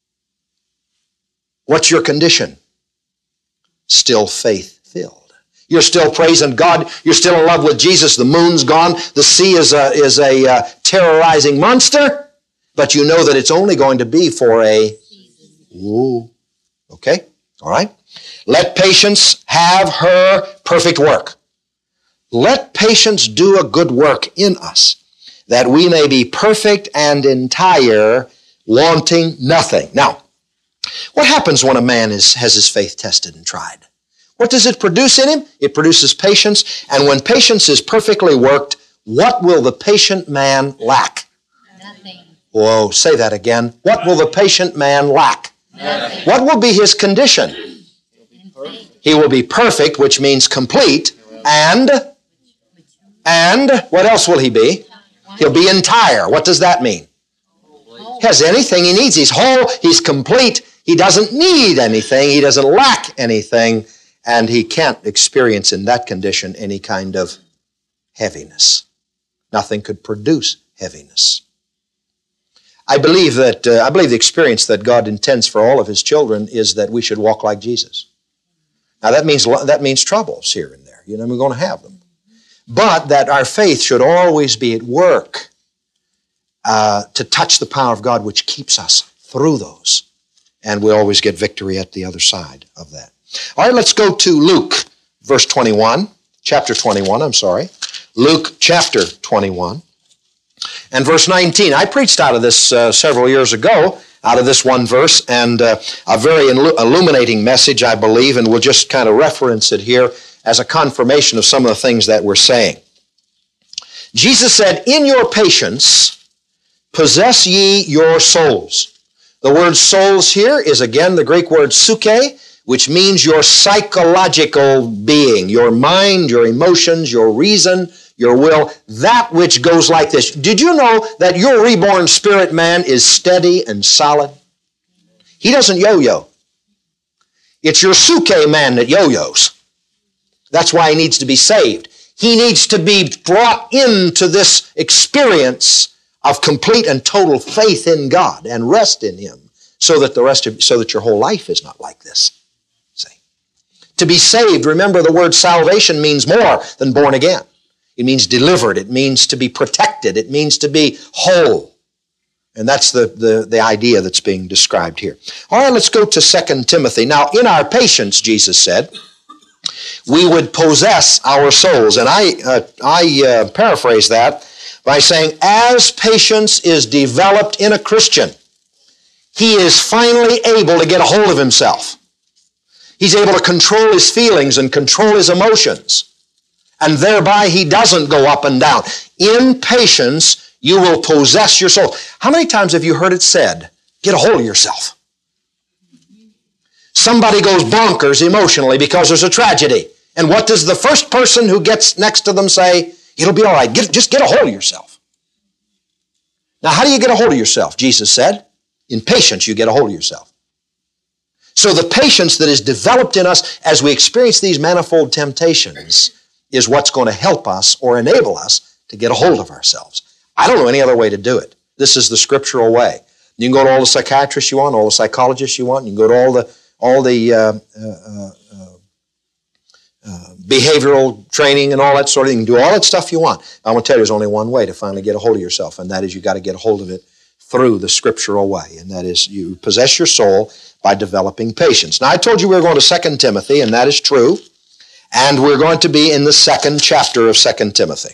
What's your condition? Still faith-filled. You're still praising God. You're still in love with Jesus. The moon's gone. The sea is a, is a uh, terrorizing monster. But you know that it's only going to be for a... Ooh. Okay? All right? Let patience have her perfect work. Let patience do a good work in us, that we may be perfect and entire, wanting nothing. Now, what happens when a man is, has his faith tested and tried? What does it produce in him? It produces patience, and when patience is perfectly worked, what will the patient man lack? Nothing. Whoa, say that again. What will the patient man lack? Nothing. What will be his condition? He will be perfect, which means complete, and, and what else will he be? He'll be entire. What does that mean? He has anything he needs. He's whole, he's complete. He doesn't need anything. He doesn't lack anything. And he can't experience in that condition any kind of heaviness. Nothing could produce heaviness. I believe that uh, I believe the experience that God intends for all of His children is that we should walk like Jesus. Now that means that means troubles here and there. You know, we're going to have them, but that our faith should always be at work uh, to touch the power of God, which keeps us through those, and we always get victory at the other side of that. All right, let's go to Luke, verse twenty-one, chapter twenty-one. I'm sorry, Luke chapter twenty-one. And verse nineteen, I preached out of this uh, several years ago, out of this one verse, and uh, a very illuminating message, I believe, and we'll just kind of reference it here as a confirmation of some of the things that we're saying. Jesus said, "In your patience, possess ye your souls." The word souls here is again the Greek word psyche, which means your psychological being, your mind, your emotions, your reason, your will, that which goes like this. Did you know that your reborn spirit man is steady and solid? He doesn't yo-yo. It's your psyche man that yo-yos. That's why he needs to be saved. He needs to be brought into this experience of complete and total faith in God and rest in Him, so that the rest of, so that your whole life is not like this. See? To be saved, remember the word salvation means more than born again. It means delivered. It means to be protected. It means to be whole. And that's the, the, the idea that's being described here. All right, let's go to Second Timothy. Now, in our patience, Jesus said, we would possess our souls. And I, uh, I uh, paraphrase that by saying, as patience is developed in a Christian, he is finally able to get a hold of himself. He's able to control his feelings and control his emotions. And thereby he doesn't go up and down. In patience, you will possess your soul. How many times have you heard it said, get a hold of yourself? Somebody goes bonkers emotionally because there's a tragedy. And what does the first person who gets next to them say? It'll be all right. Get, just get a hold of yourself. Now, how do you get a hold of yourself? Jesus said, in patience you get a hold of yourself. So the patience that is developed in us as we experience these manifold temptations is what's going to help us or enable us to get a hold of ourselves. I don't know any other way to do it. This is the scriptural way. You can go to all the psychiatrists you want, all the psychologists you want. You can go to all the all the uh, uh, uh, uh, behavioral training and all that sort of thing. You can do all that stuff you want. I want to tell you, there's only one way to finally get a hold of yourself, and that is you got to get a hold of it through the scriptural way, and that is you possess your soul by developing patience. Now, I told you we were going to Second Timothy, and that is true. And we're going to be in the second chapter of Second Timothy.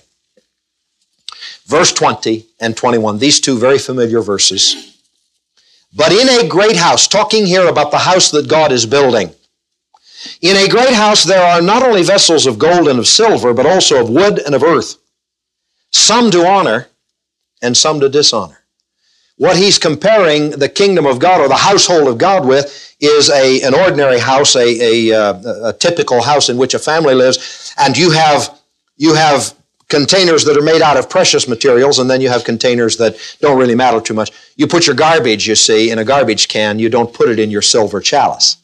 Verse twenty and twenty-one, these two very familiar verses. But in a great house, talking here about the house that God is building. In a great house there are not only vessels of gold and of silver, but also of wood and of earth. Some to honor and some to dishonor. What he's comparing the kingdom of God or the household of God with is a, an ordinary house, a, a, a typical house in which a family lives, and you have, you have containers that are made out of precious materials, and then you have containers that don't really matter too much. You put your garbage, you see, in a garbage can. You don't put it in your silver chalice.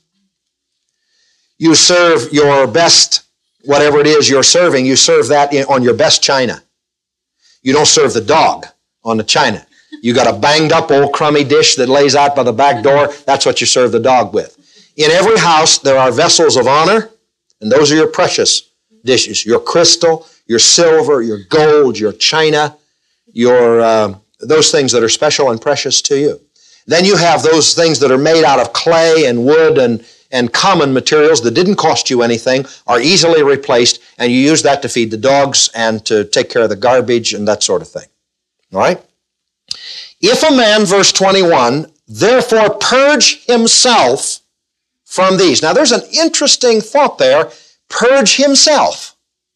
You serve your best, whatever it is you're serving, you serve that in, on your best china. You don't serve the dog on the china. You got a banged up old crummy dish that lays out by the back door. That's what you serve the dog with. In every house, there are vessels of honor, and those are your precious dishes. Your crystal, your silver, your gold, your china, your uh, those things that are special and precious to you. Then you have those things that are made out of clay and wood and, and common materials that didn't cost you anything, are easily replaced, and you use that to feed the dogs and to take care of the garbage and that sort of thing. All right? If a man, verse twenty-one, therefore purge himself from these. Now there's an interesting thought there, purge himself.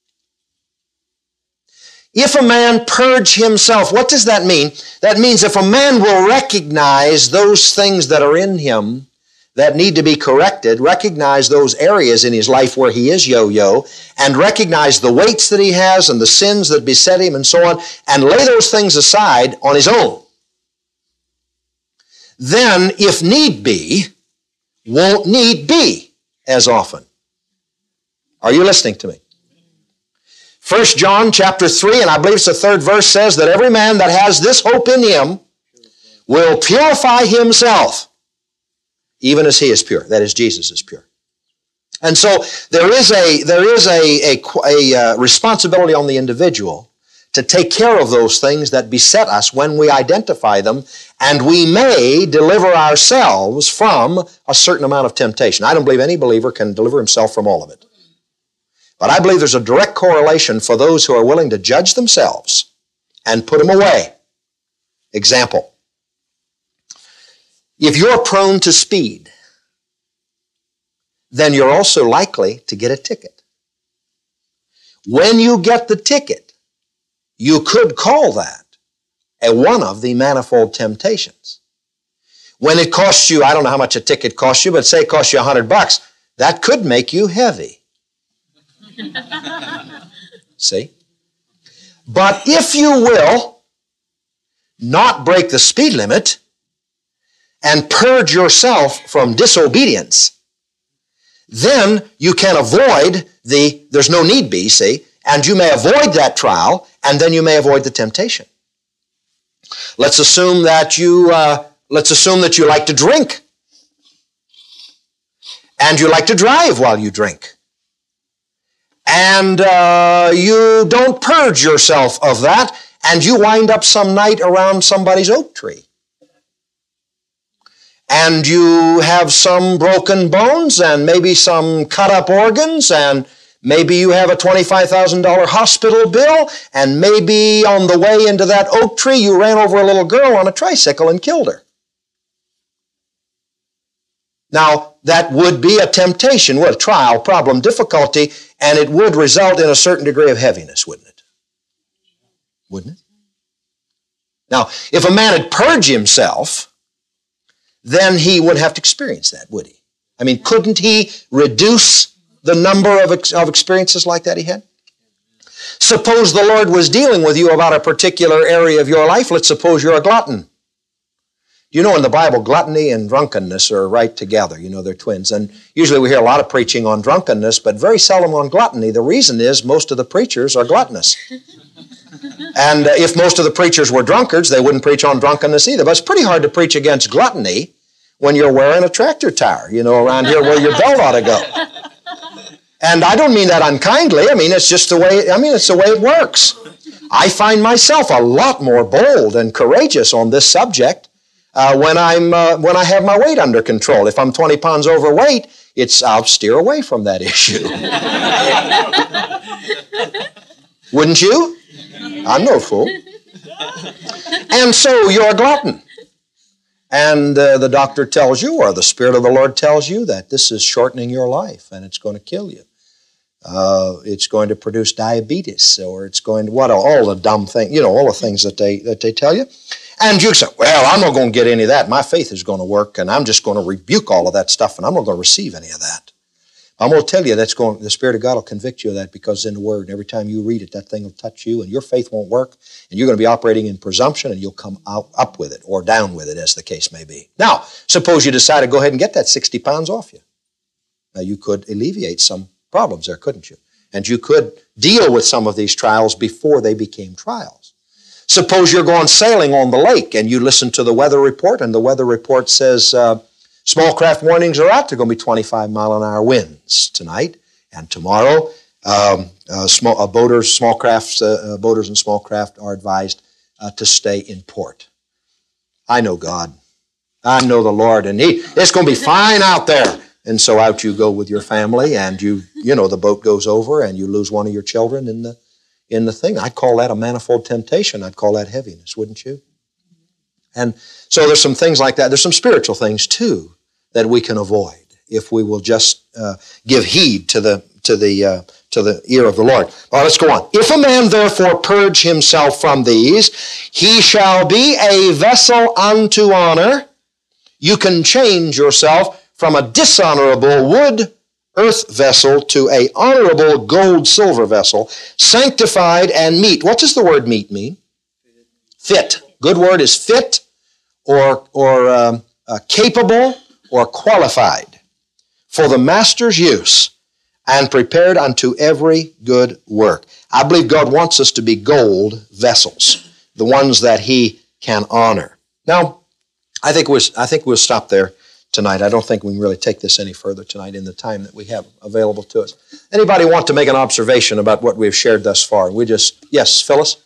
If a man purge himself, what does that mean? That means if a man will recognize those things that are in him that need to be corrected, recognize those areas in his life where he is yo-yo, and recognize the weights that he has and the sins that beset him and so on, and lay those things aside on his own, then, if need be, won't need be as often. Are you listening to me? First John chapter three, and I believe it's the third verse, says that every man that has this hope in him will purify himself, even as he is pure. That is, Jesus is pure. And so there is a there is a, a, a uh, responsibility on the individual to take care of those things that beset us when we identify them, and we may deliver ourselves from a certain amount of temptation. I don't believe any believer can deliver himself from all of it. But I believe there's a direct correlation for those who are willing to judge themselves and put them away. Example. If you're prone to speed, then you're also likely to get a ticket. When you get the ticket, you could call that a one of the manifold temptations. When it costs you, I don't know how much a ticket costs you, but say it costs you a hundred bucks, that could make you heavy. See? But if you will not break the speed limit and purge yourself from disobedience, then you can avoid the, there's no need be, see, and you may avoid that trial, and then you may avoid the temptation. Let's assume that you, uh, let's assume that you like to drink, and you like to drive while you drink, and uh, you don't purge yourself of that, and you wind up some night around somebody's oak tree, and you have some broken bones, and maybe some cut up organs, and maybe you have a twenty-five thousand dollars hospital bill, and maybe on the way into that oak tree you ran over a little girl on a tricycle and killed her. Now, that would be a temptation, would a trial, problem, difficulty, and it would result in a certain degree of heaviness, wouldn't it? Wouldn't it? Now, if a man had purged himself, then he wouldn't have to experience that, would he? I mean, couldn't he reduce the number of, ex- of experiences like that he had? Suppose the Lord was dealing with you about a particular area of your life. Let's suppose you're a glutton. You know, in the Bible, gluttony and drunkenness are right together. You know, they're twins. And usually we hear a lot of preaching on drunkenness, but very seldom on gluttony. The reason is most of the preachers are gluttonous. And uh, if most of the preachers were drunkards, they wouldn't preach on drunkenness either. But it's pretty hard to preach against gluttony when you're wearing a tractor tire, you know, around here where your belt ought to go. And I don't mean that unkindly. I mean, it's just the way, I mean, it's the way it works. I find myself a lot more bold and courageous on this subject uh, when I'm uh, when I have my weight under control. If I'm twenty pounds overweight, it's I'll steer away from that issue. Wouldn't you? I'm no fool. And so you're a glutton. And uh, the doctor tells you, or the Spirit of the Lord tells you, that this is shortening your life and it's going to kill you. Uh, it's going to produce diabetes, or it's going to, what, all the dumb things, you know, all the things that they that they tell you. And you say, well, I'm not going to get any of that. My faith is going to work, and I'm just going to rebuke all of that stuff, and I'm not going to receive any of that. I'm going to tell you that's going, the Spirit of God will convict you of that, because it's in the Word, and every time you read it, that thing will touch you, and your faith won't work, and you're going to be operating in presumption, and you'll come out up with it, or down with it, as the case may be. Now, suppose you decide to go ahead and get that sixty pounds off you. Now, you could alleviate some problems there, couldn't you? And you could deal with some of these trials before they became trials. Suppose you're going sailing on the lake, and you listen to the weather report, and the weather report says, uh, small craft warnings are out. They're going to be twenty-five mile an hour winds tonight and tomorrow. Um, uh, small uh, boaters, small crafts, uh, uh, boaters and small craft are advised uh, to stay in port. I know God. I know the Lord, and He. It's going to be fine out there. And so out you go with your family, and you, you know, the boat goes over, and you lose one of your children in the in the thing. I'd call that a manifold temptation. I'd call that heaviness, wouldn't you? And so there's some things like that. There's some spiritual things, too, that we can avoid if we will just uh, give heed to the to the uh, to the ear of the Lord. All right, let's go on. If a man therefore purge himself from these, he shall be a vessel unto honor. You can change yourself from a dishonorable wood earth vessel to a honorable gold silver vessel, sanctified and meet. What does the word meet mean? Fit. Good word is fit, or or um, uh, capable, or qualified for the master's use, and prepared unto every good work. I believe God wants us to be gold vessels, the ones that He can honor. Now, I think we'll, I think we'll stop there tonight. I don't think we can really take this any further tonight in the time that we have available to us. Anybody want to make an observation about what we've shared thus far? We just, yes, Phyllis?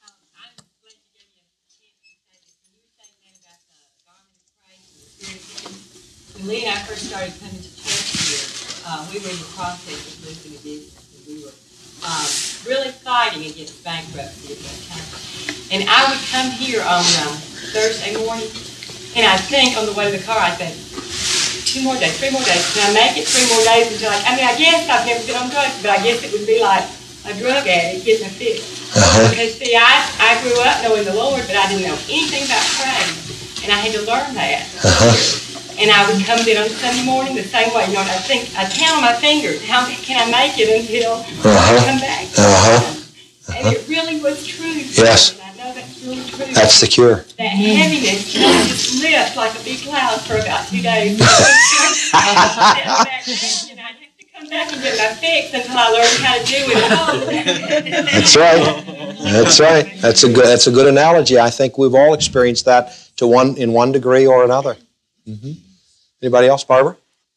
When Lee and I first started coming to church here, uh, we were in the process of losing a business, and we were um, really fighting against bankruptcy at that time. And I would come here on um, Thursday morning, and I'd think on the way to the car, I'd think, two more days, three more days. Can I make it three more days until I, I mean, I guess I've never been on drugs, but I guess it would be like a drug addict getting a fix. Uh-huh. Because, see, I, I grew up knowing the Lord, but I didn't know anything about praise, and I had to learn that. Uh-huh. And I would come in on Sunday morning the same way. You know, and I think, I count on my fingers, how can I make it until uh-huh. I come back? Uh-huh. And it really was true. Yes. And I know that's really true. That's the cure. That heaviness, you know, just lift like a big cloud for about two days. And I had to come back and get my fix until I learned how to do it. That's right. That's right. That's a good. That's a good analogy. I think we've all experienced that to one in one degree or another. Mm-hmm. Anybody else, Barbara?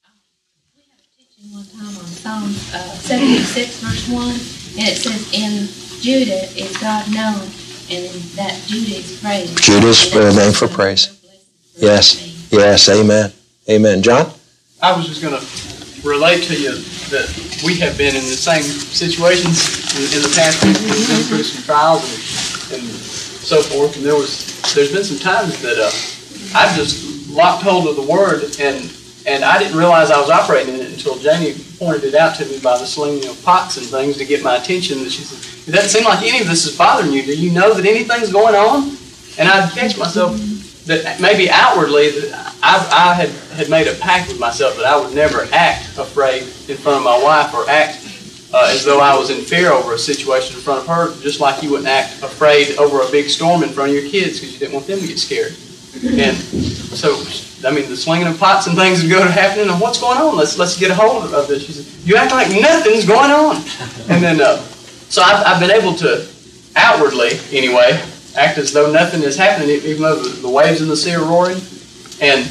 We had a teaching one time on Psalm uh, seventy-six, verse one, and it says, "In Judah is God known, and in that Judah is praised." Judah is a name for praise. Yes, yes, amen, amen. John? I was just going to relate to you that we have been in the same situations in, in the past. We've been through some trials and, and so forth, and there was there's been some times that uh, I've just locked hold of the Word, and and I didn't realize I was operating in it until Jamie pointed it out to me by the slinging of pots and things to get my attention. That she said, "It doesn't seem like any of this is bothering you. Do you know that anything's going on?" And I'd catch myself that maybe outwardly that I, I had, had made a pact with myself that I would never act afraid in front of my wife or act uh, as though I was in fear over a situation in front of her, just like you wouldn't act afraid over a big storm in front of your kids because you didn't want them to get scared. And so, I mean, the slinging of pots and things would go to happening, and what's going on? Let's let's get a hold of this. She said, "You act like nothing's going on." And then, uh, so I've, I've been able to, outwardly anyway, act as though nothing is happening, even though the, the waves in the sea are roaring. And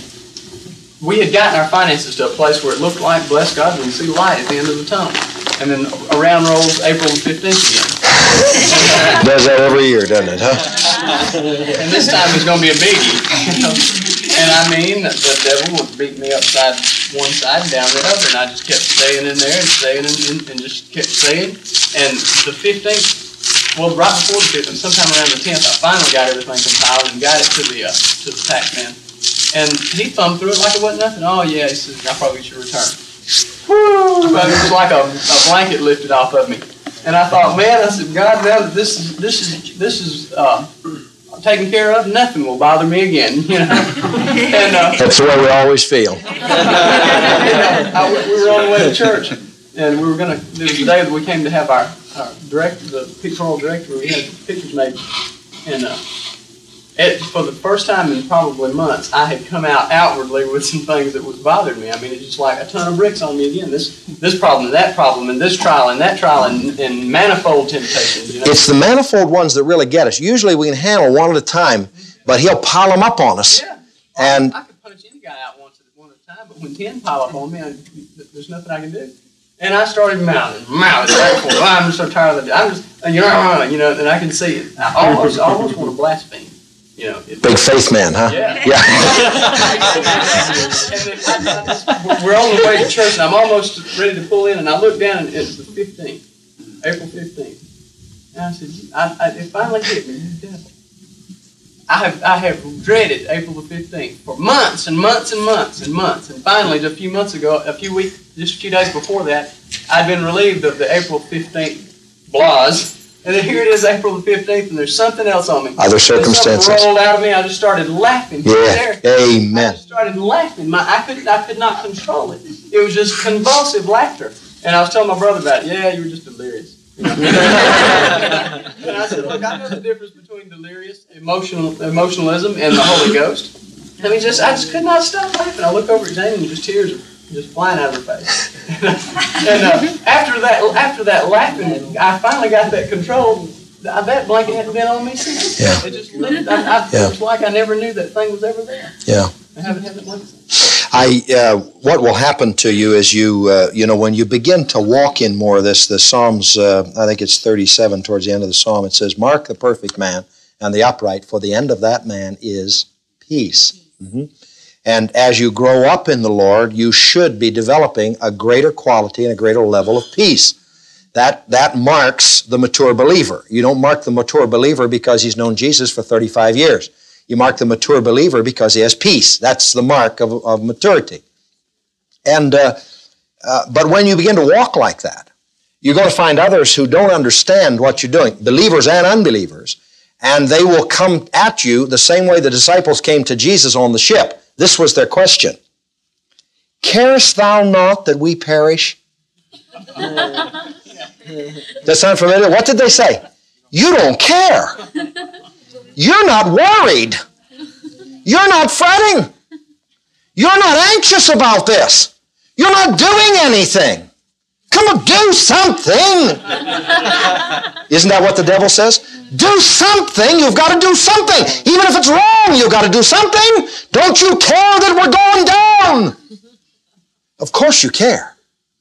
we had gotten our finances to a place where it looked like, bless God, we can see light at the end of the tunnel. And then around rolls April fifteenth again. Does that every year, doesn't it, huh? And this time it's going to be a biggie. You know? And I mean, the devil would beat me upside one side and down the other, and I just kept staying in there and staying in, and, and just kept staying. And the fifteenth, well, right before the fifteenth, sometime around the tenth, I finally got everything compiled and got it to the uh, to the tax man. And he thumbed through it like it wasn't nothing. "Oh yeah," he says, "I probably should return." Woo! But it was like a, a blanket lifted off of me. And I thought, man, I said, God, now that this is this is this is uh, taken care of, nothing will bother me again. You know. And uh, that's the way we always feel. and, uh, I, we were on the way to church, and we were gonna. There was the day that we came to have our, our director, the pictorial director. We had pictures made, and uh, it, for the first time in probably months, I had come out outwardly with some things that was bothering me. I mean, it's just like a ton of bricks on me again. This this problem and that problem and this trial and that trial and, and manifold temptations. You know? It's the manifold ones that really get us. Usually we can handle one at a time, but he'll pile them up on us. Yeah. And I could punch any guy out once at one at a time, but when ten pile up on me, I, there's nothing I can do. And I started mounting, mounting. Oh, I'm so tired of it. I'm just, you know, you know, and I can see it. I almost, almost want to blaspheme. You know, it, big faith man, huh? Yeah. Yeah. And then I, I just, we're on the way to church, and I'm almost ready to pull in, and I look down, and it's the fifteenth, April fifteenth. And I said, I, I, it finally hit me, you devil. I have, I have dreaded April the fifteenth for months and months and months and months. And finally, just a few months ago, a few weeks, just a few days before that, I'd been relieved of the April fifteenth blahs. And then here it is, April the fifteenth, and there's something else on me. Other circumstances. Something rolled out of me. I just started laughing. Yeah. There. Amen. I just started laughing. My, I could, I could not control it. It was just convulsive laughter. And I was telling my brother about it. Yeah, you were just delirious. You know? And I said, look, I know the difference between delirious, emotional, emotionalism, and the Holy Ghost. I mean, just I just could not stop laughing. I look over at Jane and just tears are just flying out of her face. and uh, after that, after that laughing, I finally got that control. That blanket hadn't been on me since. Yeah. It just lived. I, I, Yeah. It was like I never knew that thing was ever there. Yeah. I haven't had it once. I, uh, what will happen to you is you, uh, you know, when you begin to walk in more of this, the Psalms, uh, I think it's thirty-seven towards the end of the Psalm, it says, mark the perfect man and the upright, for the end of that man is peace. Mm-hmm. And as you grow up in the Lord, you should be developing a greater quality and a greater level of peace. That, that marks the mature believer. You don't mark the mature believer because he's known Jesus for thirty-five years. You mark the mature believer because he has peace. That's the mark of, of maturity. And uh, uh, but when you begin to walk like that, you're going to find others who don't understand what you're doing, believers and unbelievers, and they will come at you the same way the disciples came to Jesus on the ship. This was their question. Carest thou not that we perish? Does that sound familiar? What did they say? You don't care. You're not worried. You're not fretting. You're not anxious about this. You're not doing anything. Come on, do something. Isn't that what the devil says? Do something. You've got to do something. Even if it's wrong, you've got to do something. Don't you care that we're going down? Of course you care.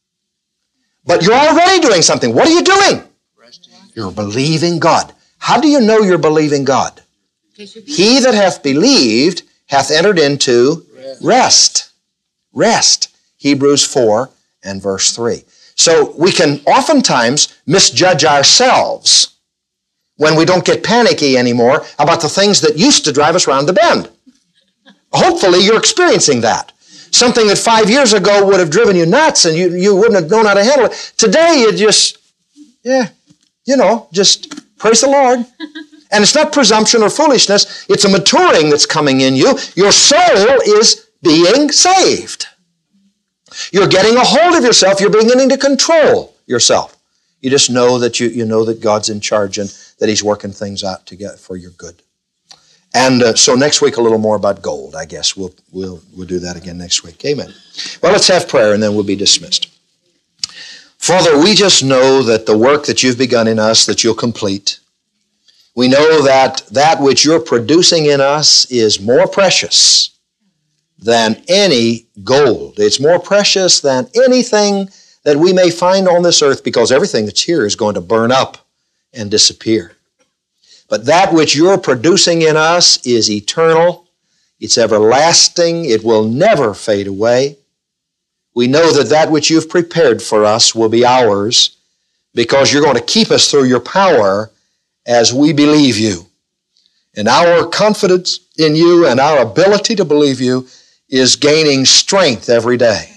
But you're already doing something. What are you doing? You're believing God. How do you know you're believing God? He that hath believed hath entered into rest. Rest. Hebrews four and verse three. So we can oftentimes misjudge ourselves when we don't get panicky anymore about the things that used to drive us round the bend. Hopefully you're experiencing that. Something that five years ago would have driven you nuts and you, you wouldn't have known how to handle it. Today you just, yeah, you know, just praise the Lord. And it's not presumption or foolishness. It's a maturing that's coming in you. Your soul is being saved. You're getting a hold of yourself. You're beginning to control yourself. You just know that you, you know that God's in charge and that He's working things out to get for your good. And uh, so next week a little more about gold, I guess. We'll, we'll, we'll do that again next week. Amen. Well, let's have prayer and then we'll be dismissed. Father, we just know that the work that you've begun in us, that you'll complete. We know that that which you're producing in us is more precious than any gold. It's more precious than anything that we may find on this earth, because everything that's here is going to burn up and disappear. But that which you're producing in us is eternal. It's everlasting. It will never fade away. We know that that which you've prepared for us will be ours, because you're going to keep us through your power as we believe you. And our confidence in you and our ability to believe you is gaining strength every day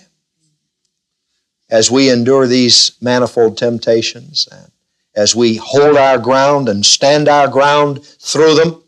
as we endure these manifold temptations, and as we hold our ground and stand our ground through them.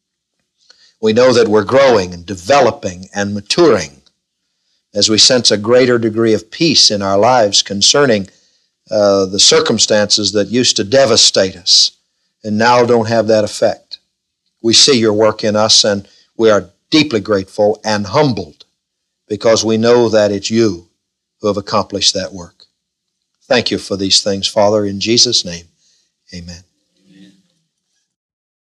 We know that we're growing and developing and maturing as we sense a greater degree of peace in our lives concerning uh, the circumstances that used to devastate us and now don't have that effect. We see your work in us, and we are deeply grateful and humbled because we know that it's you who have accomplished that work. Thank you for these things, Father, in Jesus' name. Amen.